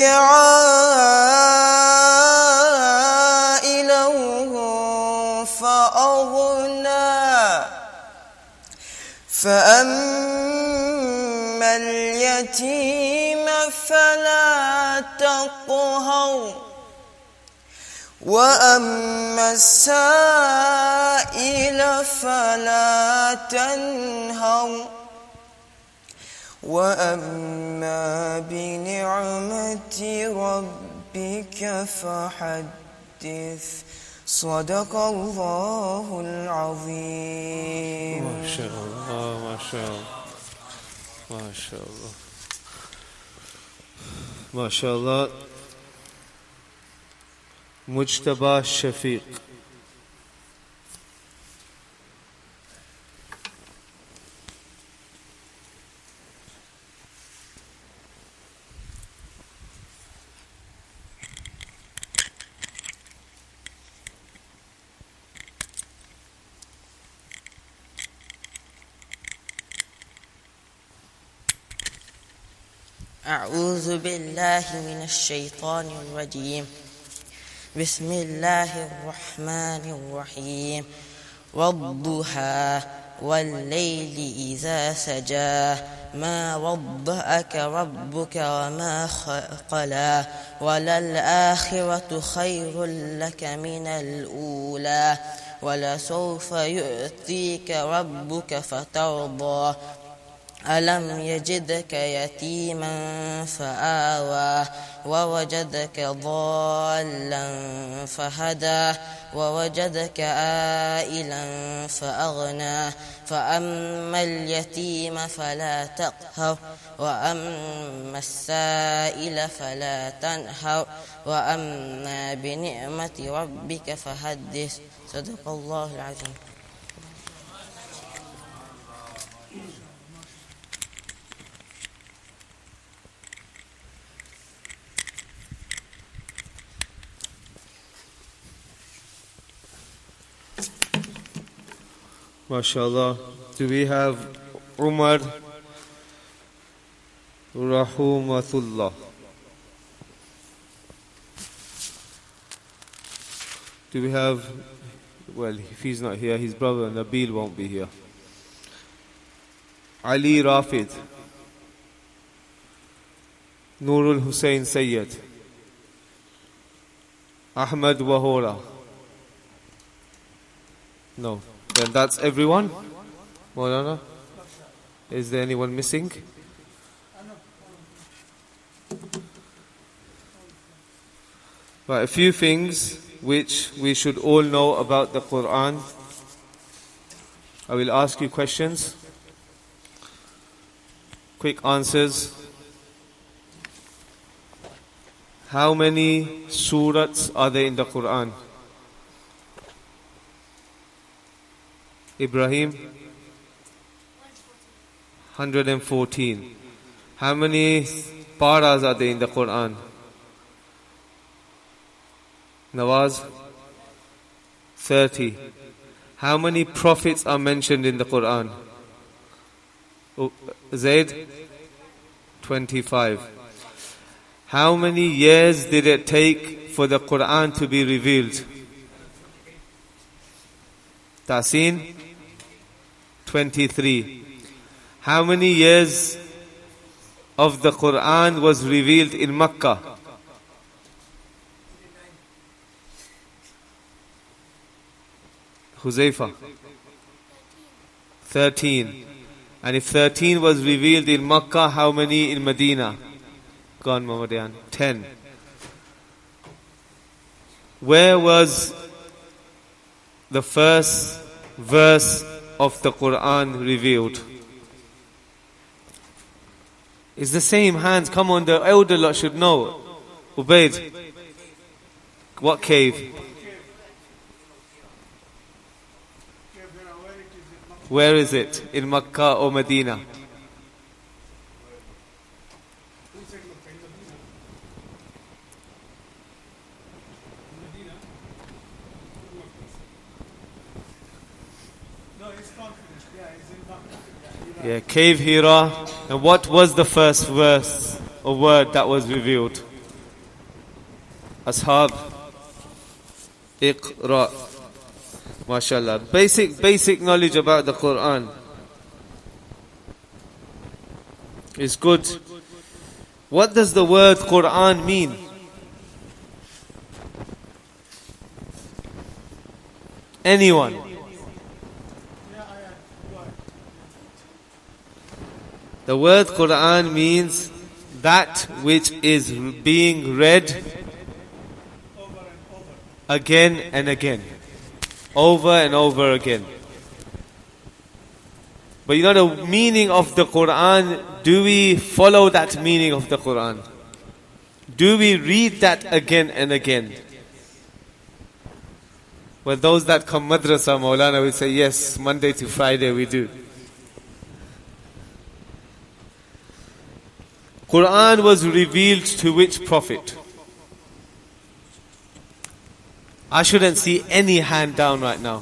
عائلا فأغنى فأما اليتيم فلا تقهر وأما السائل فلا تنهر وأما بنعمة ربك فحدث صدق الله العظيم. ما شاء الله ما شاء الله ما شاء الله ما شاء الله. Mujtaba Shafiq. أعوذ بالله من الشيطان الرجيم. بسم الله الرحمن الرحيم. والضحى والليل إذا سجى ما وضعك ربك وما قلى وللآخرة خير لك من الأولى ولسوف يؤتيك ربك فترضى ألم يجدك يتيما فآوى ووجدك ضالا فهدى ووجدك عائلا فأغنى فأما اليتيم فلا تقهر وأما السائل فلا تنهر وأما بنعمة ربك فحدث. صدق الله العظيم. MashaAllah. Do we have Umar Rahumatullah? Do we have, well, if he's not here, his brother Nabil won't be here. Ali Rafid, Nurul Hussain Sayyid, Ahmad Wahora. No. Then that's everyone. Maulana, is there anyone missing? But a few things which we should all know about the Quran. I will ask you questions. Quick answers. How many surahs are there in the Quran? Ibrahim? one hundred fourteen. How many paras are there in the Quran? Nawaz? thirty. How many prophets are mentioned in the Quran? Oh, Zaid? twenty-five. How many years did it take for the Quran to be revealed? Tasin? twenty-three. How many years of the Quran was revealed in Makkah? Huzaifa? thirteen. And if thirteen was revealed in Makkah, how many in Medina? Go on, Muhammadian. ten. Where was the first verse of the Quran revealed? It's the same hands. Come on, the elder lot should know. Ubaid. What cave? Where is it? In Makkah or Medina? Yeah, Cave Hira. And what was the first verse or word that was revealed? Ashab. Iqra. MashaAllah. Basic, basic knowledge about the Quran. It's good. What does the word Quran mean? Anyone? The word Quran means that which is being read again and again. Over and over again. But you know the meaning of the Quran, do we follow that meaning of the Quran? Do we read that again and again? Well, those that come madrasa, Maulana will say, yes, Monday to Friday we do. Quran was revealed to which prophet? I shouldn't see any hand down right now.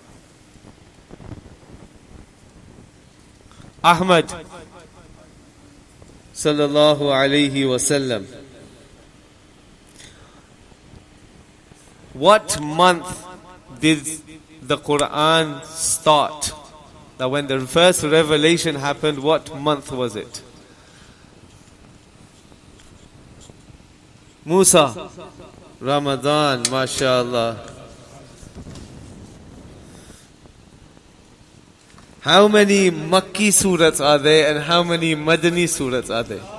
Ahmad sallallahu alayhi wasallam. What month did the Quran start? That when the first revelation happened, what month was it? Musa, Ramadan, mashallah. How many Makki surats are there and how many Madani surats are there?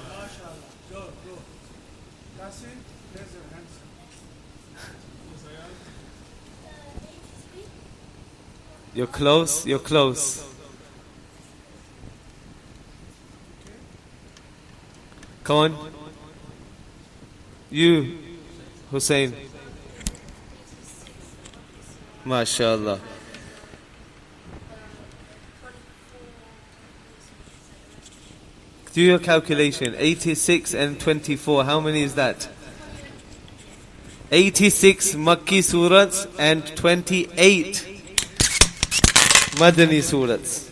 You're close, you're close. Come on. You, Hussein. MashaAllah. Do your calculation. eighty-six and twenty-four. How many is that? eighty-six Makki surats and twenty-eight Madani surats.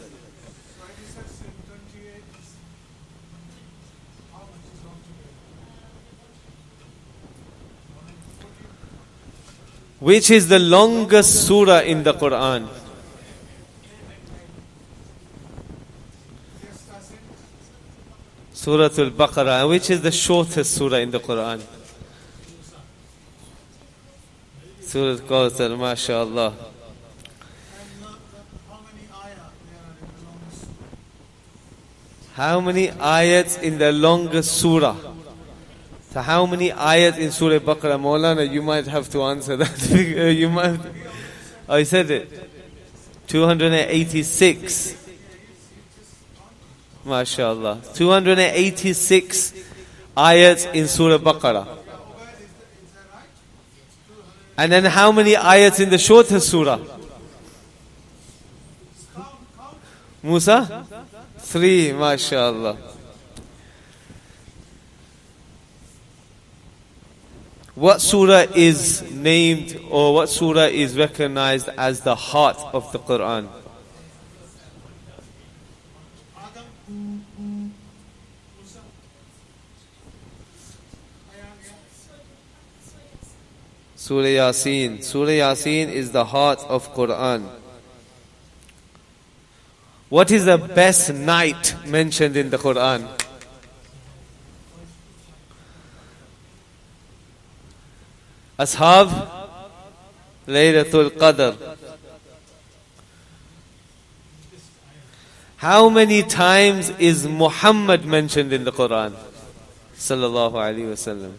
Which is the longest surah in the Quran? Surah Al-Baqarah. And which is the shortest surah in the Quran? Surah Al-Kawthar, mashallah. How many ayats in the longest surah? So how many ayats in Surah Baqarah? Maulana, you might have to answer that. You might. Oh, you said it. two hundred eighty-six. MashaAllah. two hundred eighty-six ayats in Surah Baqarah. And then how many ayats in the shortest surah? Musa? Three, mashallah. What surah is named or what surah is recognized as the heart of the Quran? Surah Yasin. Surah Yasin is the heart of Quran. What is the best night mentioned in the Quran? Ashab, Laylatul Qadr. How many times is Muhammad mentioned in the Quran? Sallallahu Alaihi Wasallam.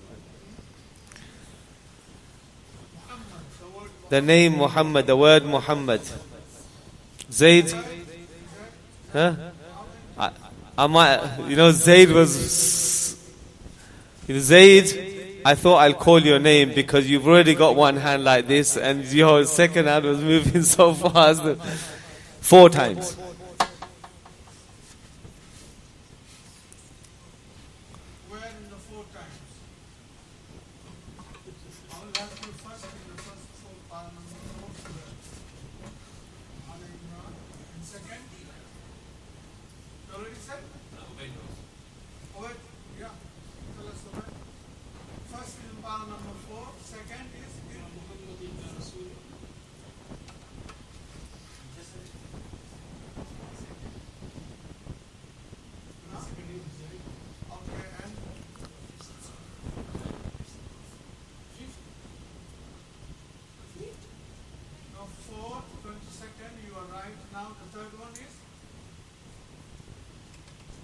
The name Muhammad, the word Muhammad. Zayd. Huh? I, I might, you know, Zayd was, you know, Zayd, I thought I'll call your name because you've already got one hand like this and your second hand was moving so fast. Four times.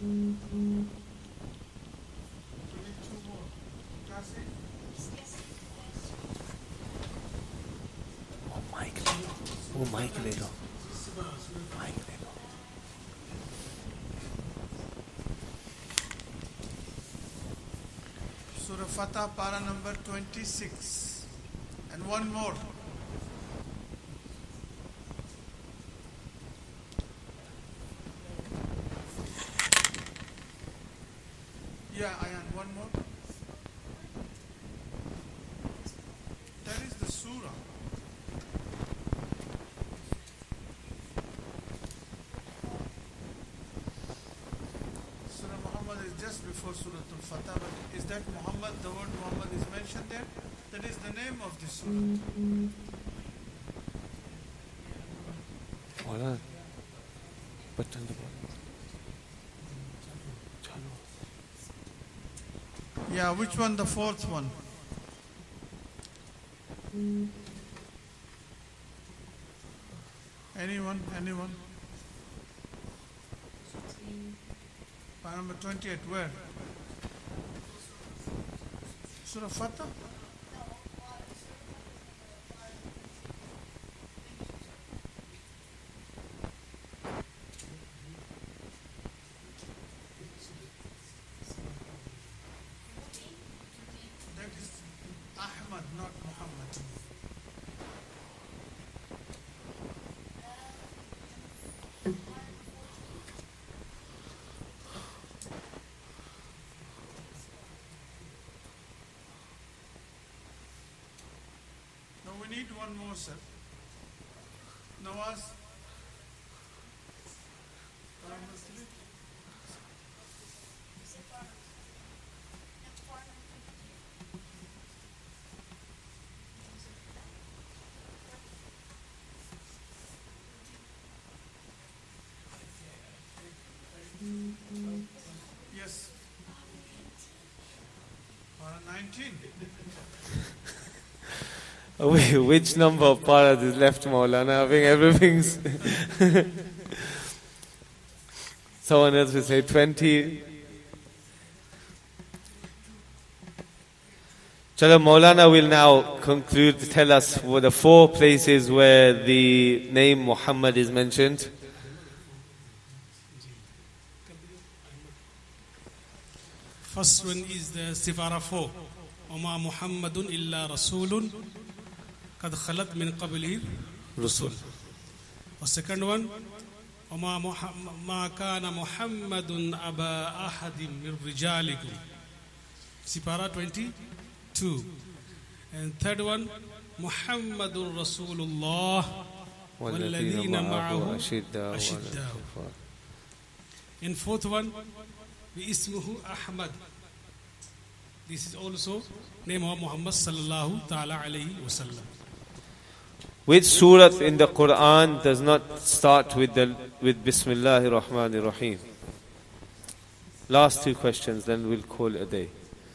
Oh, Mike, le lo. Mike, le lo. Surah Fatah, para number twenty-six. And one more. Yeah, Ayan, one more. That is the surah. Surah Muhammad is just before Surah Al-Fatah, but is that Muhammad, the word Muhammad is mentioned there? That is the name of the surah. Hold on. Button the button. Yeah, which one? The fourth one. Anyone? Anyone? Para number twenty-eight, where? Surah Fatah? That is Ahmad, not Muhammad. No, we need one more, sir. Nawaz. Yes. Para nineteen. Wait, which number of paras is left, Maulana? I think everything's... Someone else will say twenty. Chala, Maulana will now conclude, tell us what the four places where the name Muhammad is mentioned. First one is the Sifara four. وَمَا مُحَمَّدٌ إِلَّا رَسُولٌ قَدْ خَلَتْ مِنْ قَبْلِهِ رُسُلٌ. The second one, وَمَا مَا كَانَ مُحَمَّدٌ أَبَا أَحَدٍ مِنْ رِجَالِكُمْ. Sifara twenty-two. And third one, مُحَمَّدٌ رَسُولُ اللَّهِ وَالَّذِينَ مَعَهُ أَشِدَّاءُ. And fourth one, بِإِسْمُهُ أَحْمَدُ. This is also name of Muhammad sallallahu ta'ala alayhi wasallam. Which surah in the Quran does not start with the with Bismillahir Rahmanir Rahim? Last two questions, then we'll call it a day.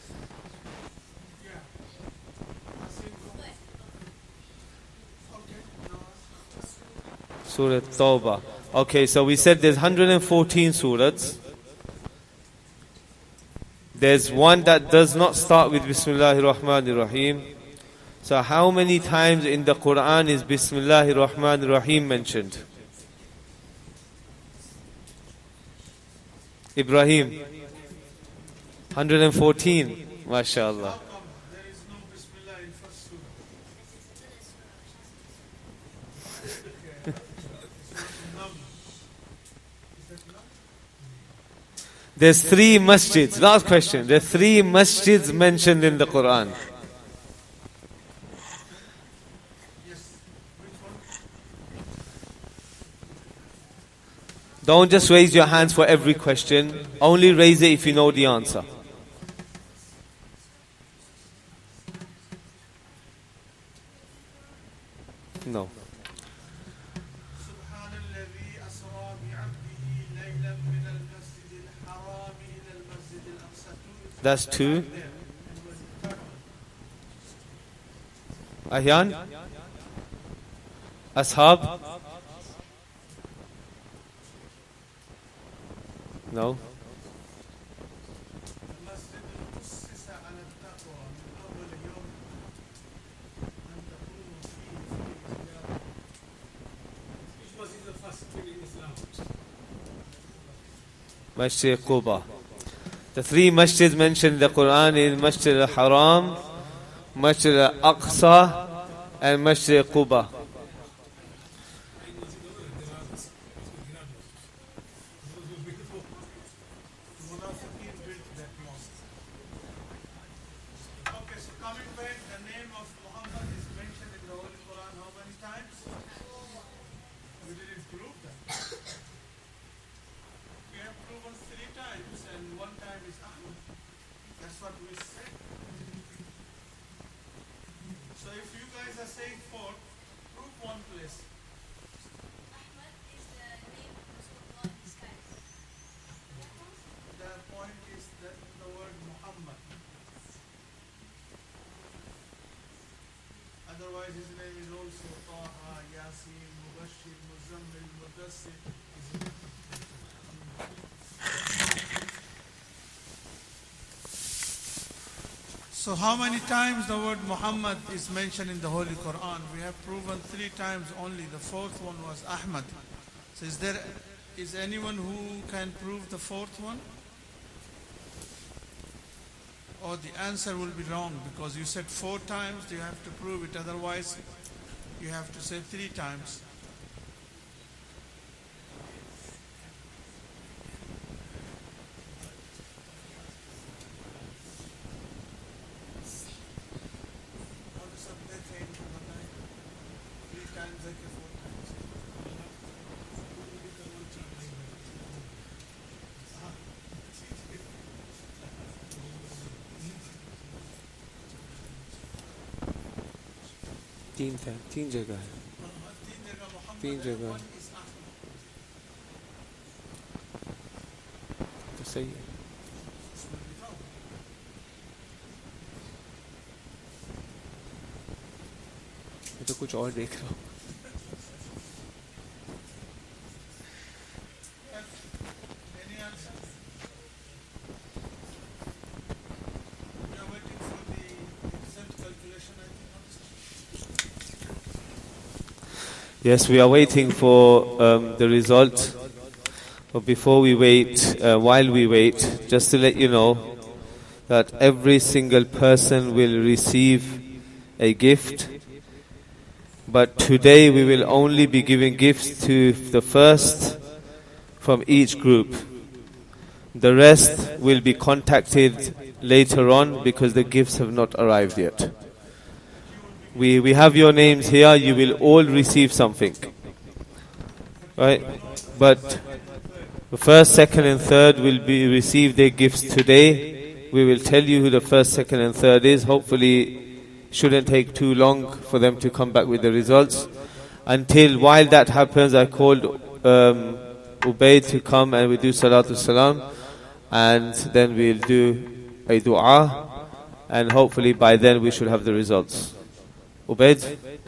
Surah Tawbah. Okay, so we said there's one hundred fourteen surahs. There's one that does not start with Bismillahir Rahmanir Rahim. So how many times in the Quran is Bismillahir Rahmanir Rahim mentioned? Ibrahim. one hundred fourteen. MashaAllah. There's three masjids. Last question. There are three masjids mentioned in the Quran. Don't just raise your hands for every question. Only raise it if you know the answer. No. That's two. Ahyan? Ashab? No. Masjid Quba. The three masjids mentioned in the Quran is Masjid al-Haram, Masjid al-Aqsa, and Masjid Quba. Otherwise his name is also Taha, Yasin, Mubashir, Muzammil, Mudassir. So how many times the word Muhammad is mentioned in the Holy Quran? We have proven three times only. The fourth one was Ahmad. So is there is anyone who can prove the fourth one? Or the answer will be wrong because you said four times, you have to prove it. Otherwise, you have to say three times. तीन था तीन जगह है तीन जगह तो सही है मैं तो कुछ और देख रहा हूँ Yes, we are waiting for um, the result. But before we wait, uh, while we wait, just to let you know that every single person will receive a gift. But today we will only be giving gifts to the first from each group. The rest will be contacted later on because the gifts have not arrived yet. We we have your names here. You will all receive something, right? But the first, second, and third will be receive their gifts today. We will tell you who the first, second, and third is. Hopefully, shouldn't take too long for them to come back with the results. Until while that happens, I called um, Ubayd to come and we do Salatul Salam, and then we'll do a dua, and hopefully by then we should have the results. Ubayd?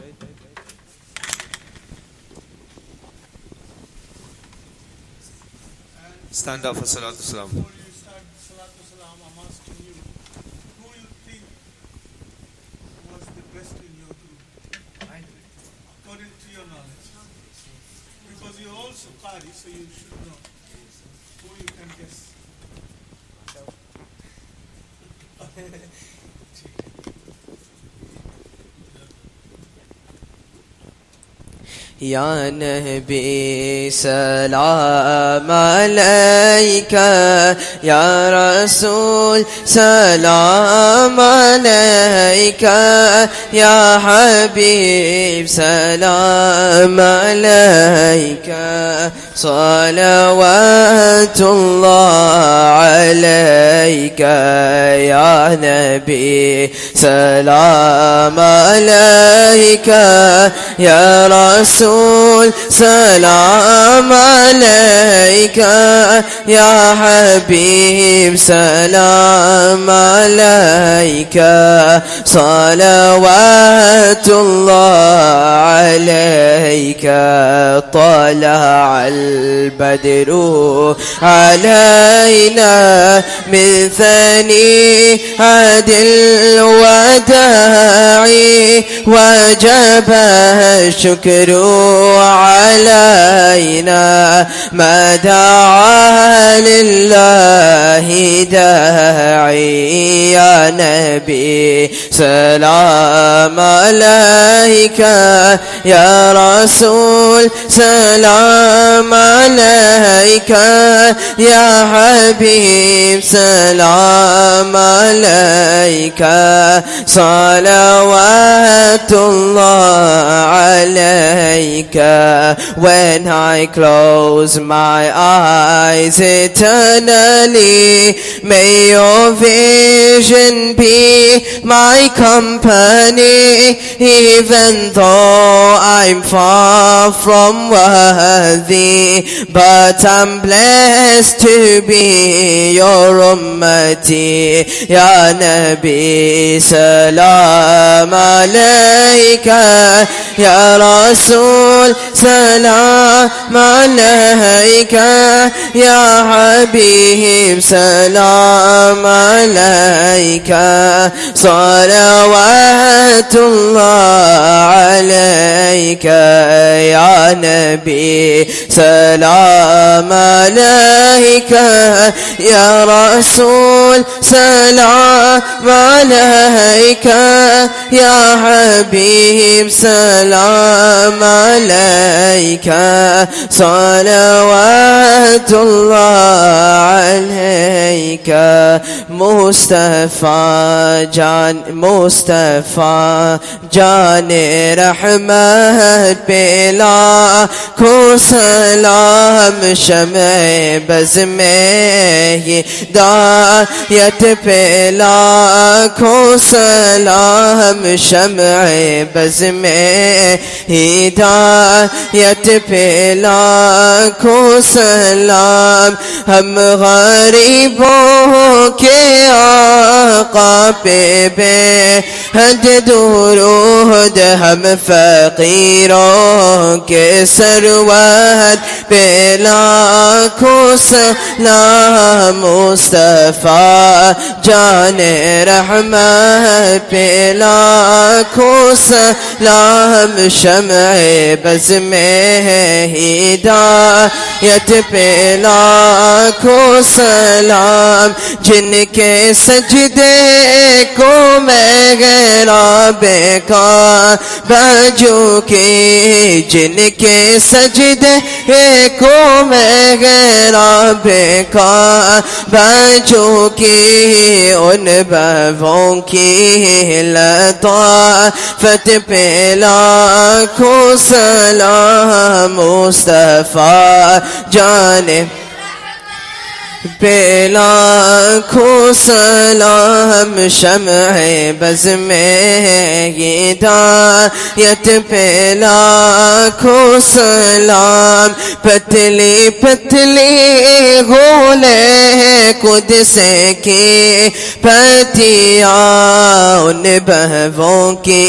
Stand up for Salatul Salam. Before you start Salatul Salam, I'm asking you, who you think was the best in your group? According to your knowledge. Because you're also Qari, so you should know who you can guess. يا نبي سلام عليك يا رسول سلام عليك يا حبيب سلام عليك صلوات الله عليك يا نبي سلام عليك يا رسول سلام عليك يا حبيب سلام عليك صلوات الله عليك طلع البدر علينا من ثنيات الوداع وجب الشكر علينا ما دعا لله داعي يا نبي سلام عليك يا رسول سلام عليك يا حبيب سلام عليك صلوات الله عليك. When I close my eyes eternally, may your vision be my company, even though I'm far from worthy, but I'm blessed to be your ummati. Ya Nabi salam alayka, Ya Rasul salam alayka, Ya Habib salam alayka, salawatullah alayka ya Nabi salam alayka, Ya Rasul salam alayka, Ya Habib salam alayka, salawatullah alayka. Mustafa Jan Mustafa Jan Rahmat Bela ko salam shame baz mein hidayat Bela ko salam shame baz mein hidayat Bela ko salam hum gharibon ke आका पे बेहद दुरूद हम फकीरों के सरवत पे लाखों सलाम मुस्तफा जाने रहमत पे लाखों सलाम शम्ए बज़ में हिदायत पे लाखों सलाम जिनके सजदे को मैं गैराबे का बाजू के जिनके सजदे को मैं गैराबे का बाजू की उन बाबों की लताफत पे लाखों सलाम मुस्तफा जाने पे लाखों सलाम शम्ए बज़ में हिदायत पे लाखों सलाम पतली पतली गोले कुदस की पतिया उन बहवों की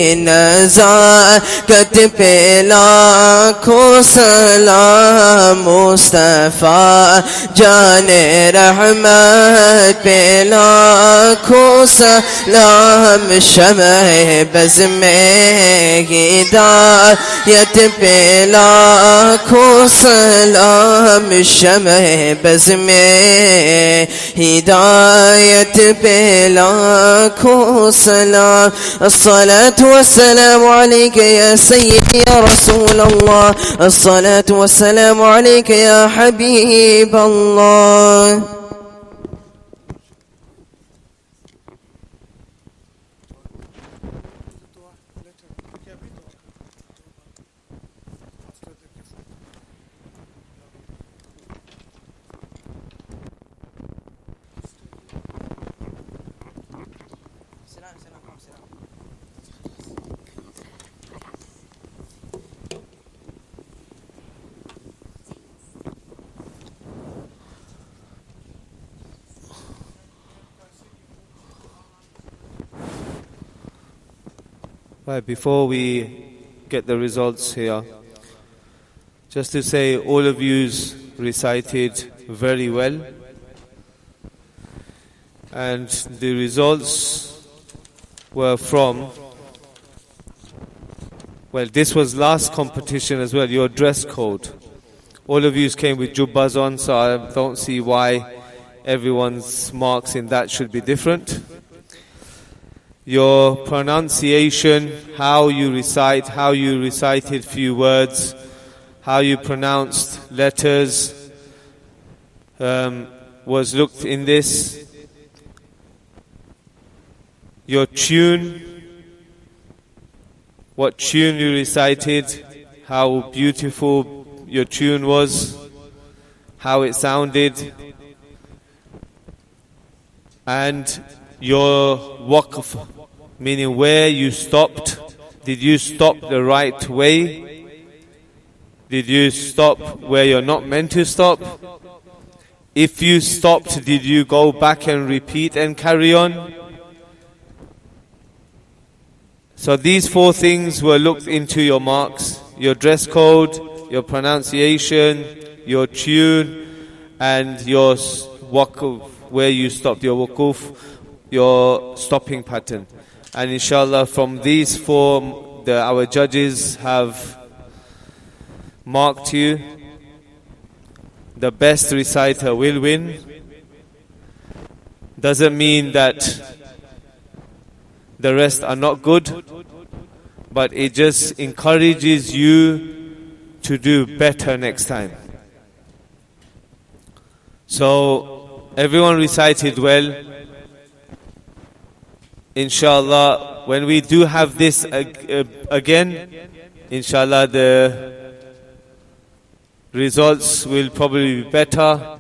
नज़ाकत पे लाखों सलाम मुस्तफा जाने रहमत पे लाखों सलाम शम्ए बज़ में हिदायत पे लाखों सलाम शम्ए बज़ में हिदायत पे लाखों सलाम अस्सलातु वस्सलामु अलैका या सय्यदी या रसूल अल्लाह अस्सलातु वस्सलामु अलैका या हबीब Allah. Right, before we get the results here, just to say all of yous recited very well, and the results were from Well, this was last competition as well, your dress code. All of you came with jubbas on, so I don't see why everyone's marks in that should be different. Your pronunciation, how you recite, how you recited few words, how you pronounced letters, um, was looked in this. Your tune, what tune you recited, how beautiful your tune was, how it sounded, and your waqf, meaning where you stopped. Did you stop the right way? Did you stop where you're not meant to stop? If you stopped, did you go back and repeat and carry on? So these four things were looked into your marks: your dress code, your pronunciation, your tune, and your waqf, where you stopped, your waquf, your stopping pattern. And inshallah, from these four, the, our judges have marked you. The best reciter will win. Doesn't mean that the rest are not good, but it just encourages you to do better next time. So everyone recited well. Inshallah, when we do have this again, inshallah the results will probably be better.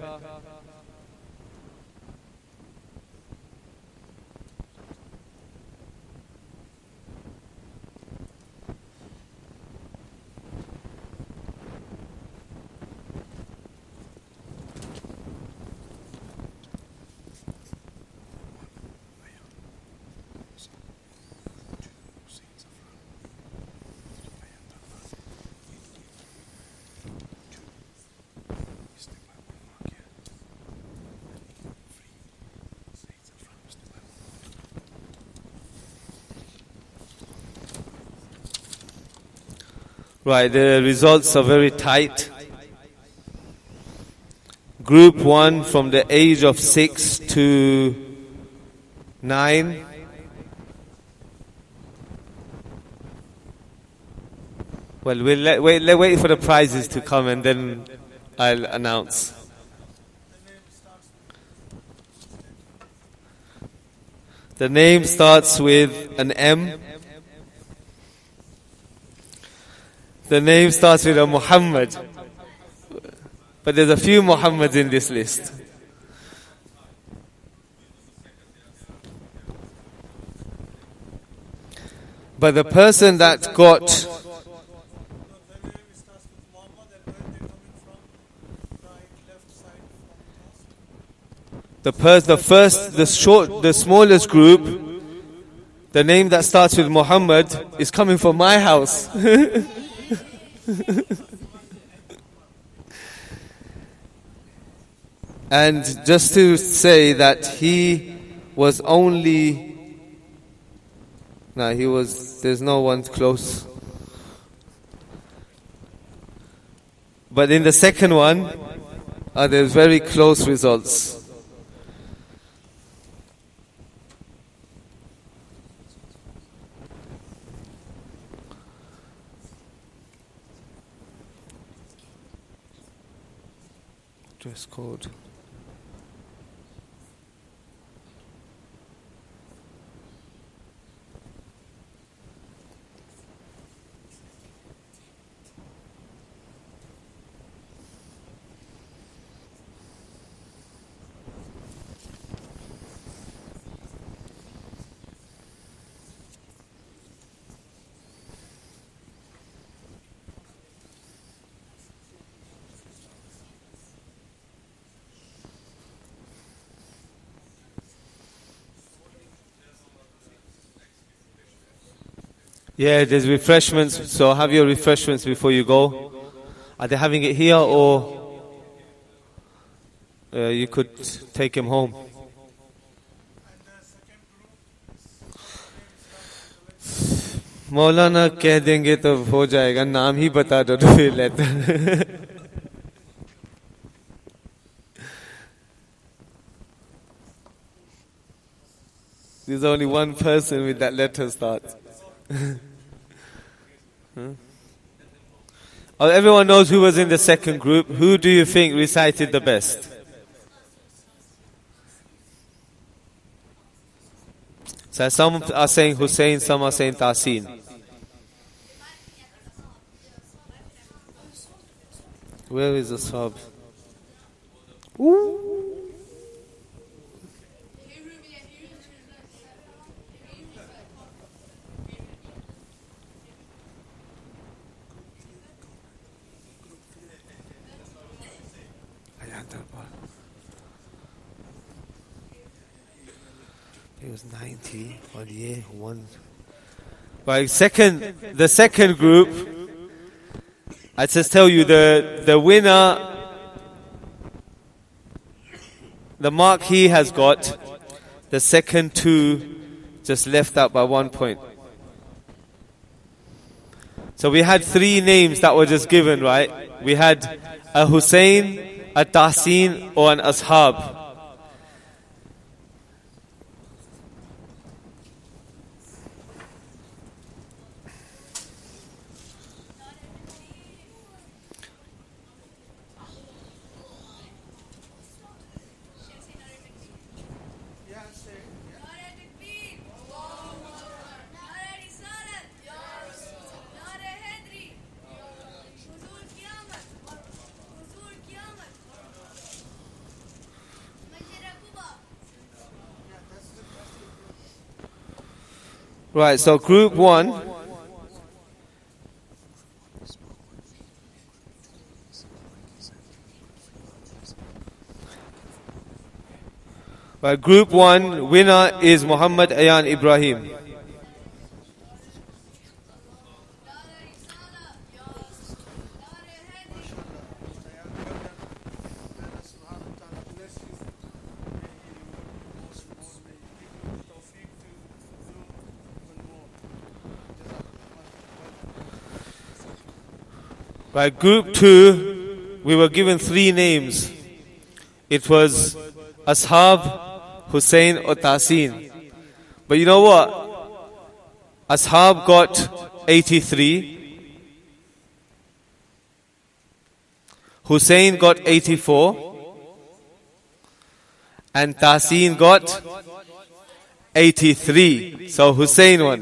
Right, the results are very tight. Group one from the age of six to nine. Well, we'll let, wait, let, wait for the prizes to come and then I'll announce. The name starts with an M. The name starts with a Muhammad. But there's a few Muhammads in this list. But the person that got the pers- the first, the short, the smallest group, the name that starts with Muhammad is coming from my house. And just to say that he was only, no, he was, there's no one close. But in the second one, uh, there's very close results. Dress code. Yeah, there's refreshments, so have your refreshments before you go. Are they having it here, or uh, you could take him home? मौलाना कह देंगे तो हो जाएगा, नाम ही बता दो तो फिर लेते. There's only one person with that letter start. Huh? Oh, everyone knows who was in the second group. Who do you think recited the best? So some are saying Hussein, some are saying Tasin. Where is the sub? Ooh. It was ninety. One year, one. But second, the second group, I just tell you the the winner, the mark he has got, the second two just left out by one point. So we had three names that were just given, right? We had a Hussein, a Tahsin, or an Ashab. Right, so group one. Right, group one winner is Muhammad Ayan Ibrahim. By group two, we were given three names. It was Ashab, Hussein or Tahsin. But you know what? Ashab got eighty-three. Hussein got eighty-four. And Tahsin got eighty-three. So Hussein won.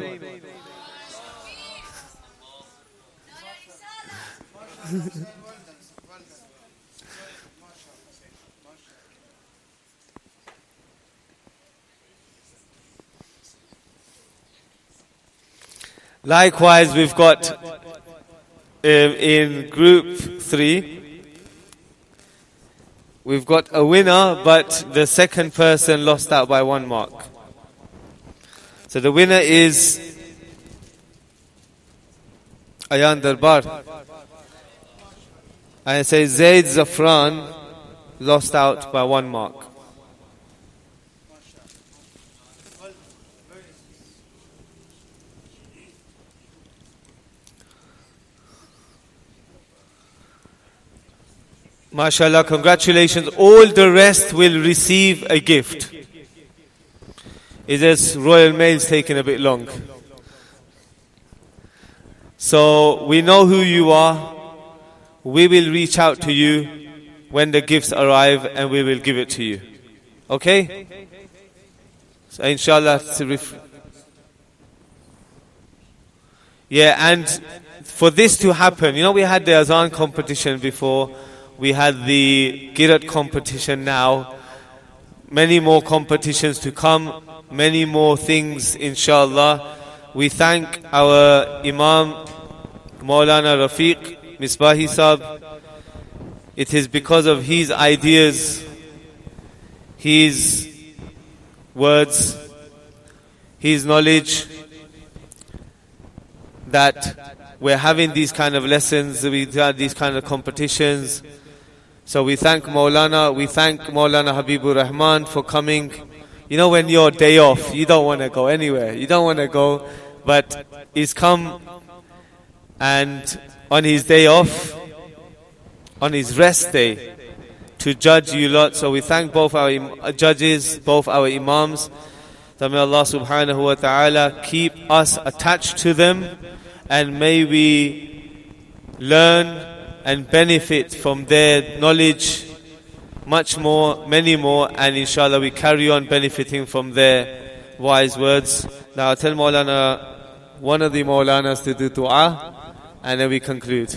Likewise, we've got um, in group three, we've got a winner, but the second person lost out by one mark. So the winner is Ayan Darbar. And it says Zaid Zafran lost out by one mark. MashaAllah, congratulations. All the rest will receive a gift. It is Royal Mail's taking a bit long. So we know who you are. We will reach out to you when the gifts arrive and we will give it to you. Okay? So inshallah. Yeah, and for this to happen, you know, we had the Azan competition before. We had the Qirat competition now. Many more competitions to come. Many more things, inshallah. We thank our Imam, Maulana Rafiq Misbahi Sahab. It is because of his ideas, his words, his knowledge that we're having these kind of lessons, we have these kind of competitions. So we thank Maulana, we thank Maulana Habibur Rahman for coming. You know, when you're day off, you don't want to go anywhere. You don't want to go. but he's come and on his day off, on his rest day, to judge you lot. So we thank both our im- judges, both our imams, that may Allah subhanahu wa ta'ala keep us attached to them, and may we learn and benefit from their knowledge much more, many more, and inshallah we carry on benefiting from their wise words. Now I'll tell Maulana, one of the Maulanas to do dua, and then we conclude.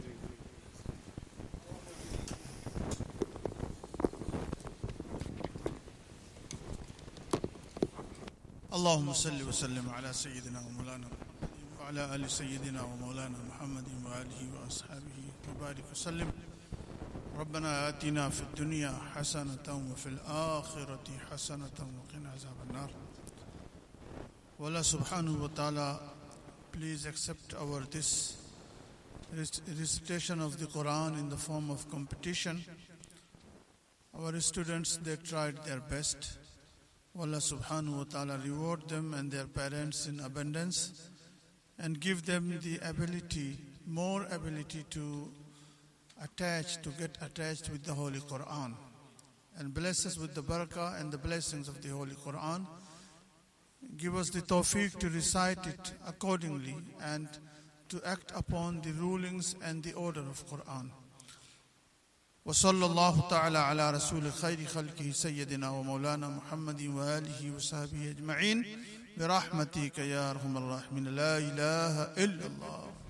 اللهم صل وسلم على سيدنا ومولانا وعلى آل سيدنا ومولانا محمد وآله وأصحابه وبارك وسلم. ربنا آتنا في الدنيا حسنة وفي الآخرة حسنة وقنا عذاب النار. Wallah subhanahu wa ta'ala, please accept our this recitation of the Quran in the form of competition. Our students, they tried their best. Allah subhanahu wa ta'ala reward them and their parents in abundance, and give them the ability, more ability to attach, to get attached with the Holy Quran, and bless us with the barakah and the blessings of the Holy Quran. Give us the tawfiq to recite it accordingly and to act upon the rulings and the order of Quran. وصلى الله تعالى على رسول خير خلقه سيدنا ومولانا محمد وآله وصحبه أجمعين برحمتك يا أرحم الراحمين. لا إله إلا الله.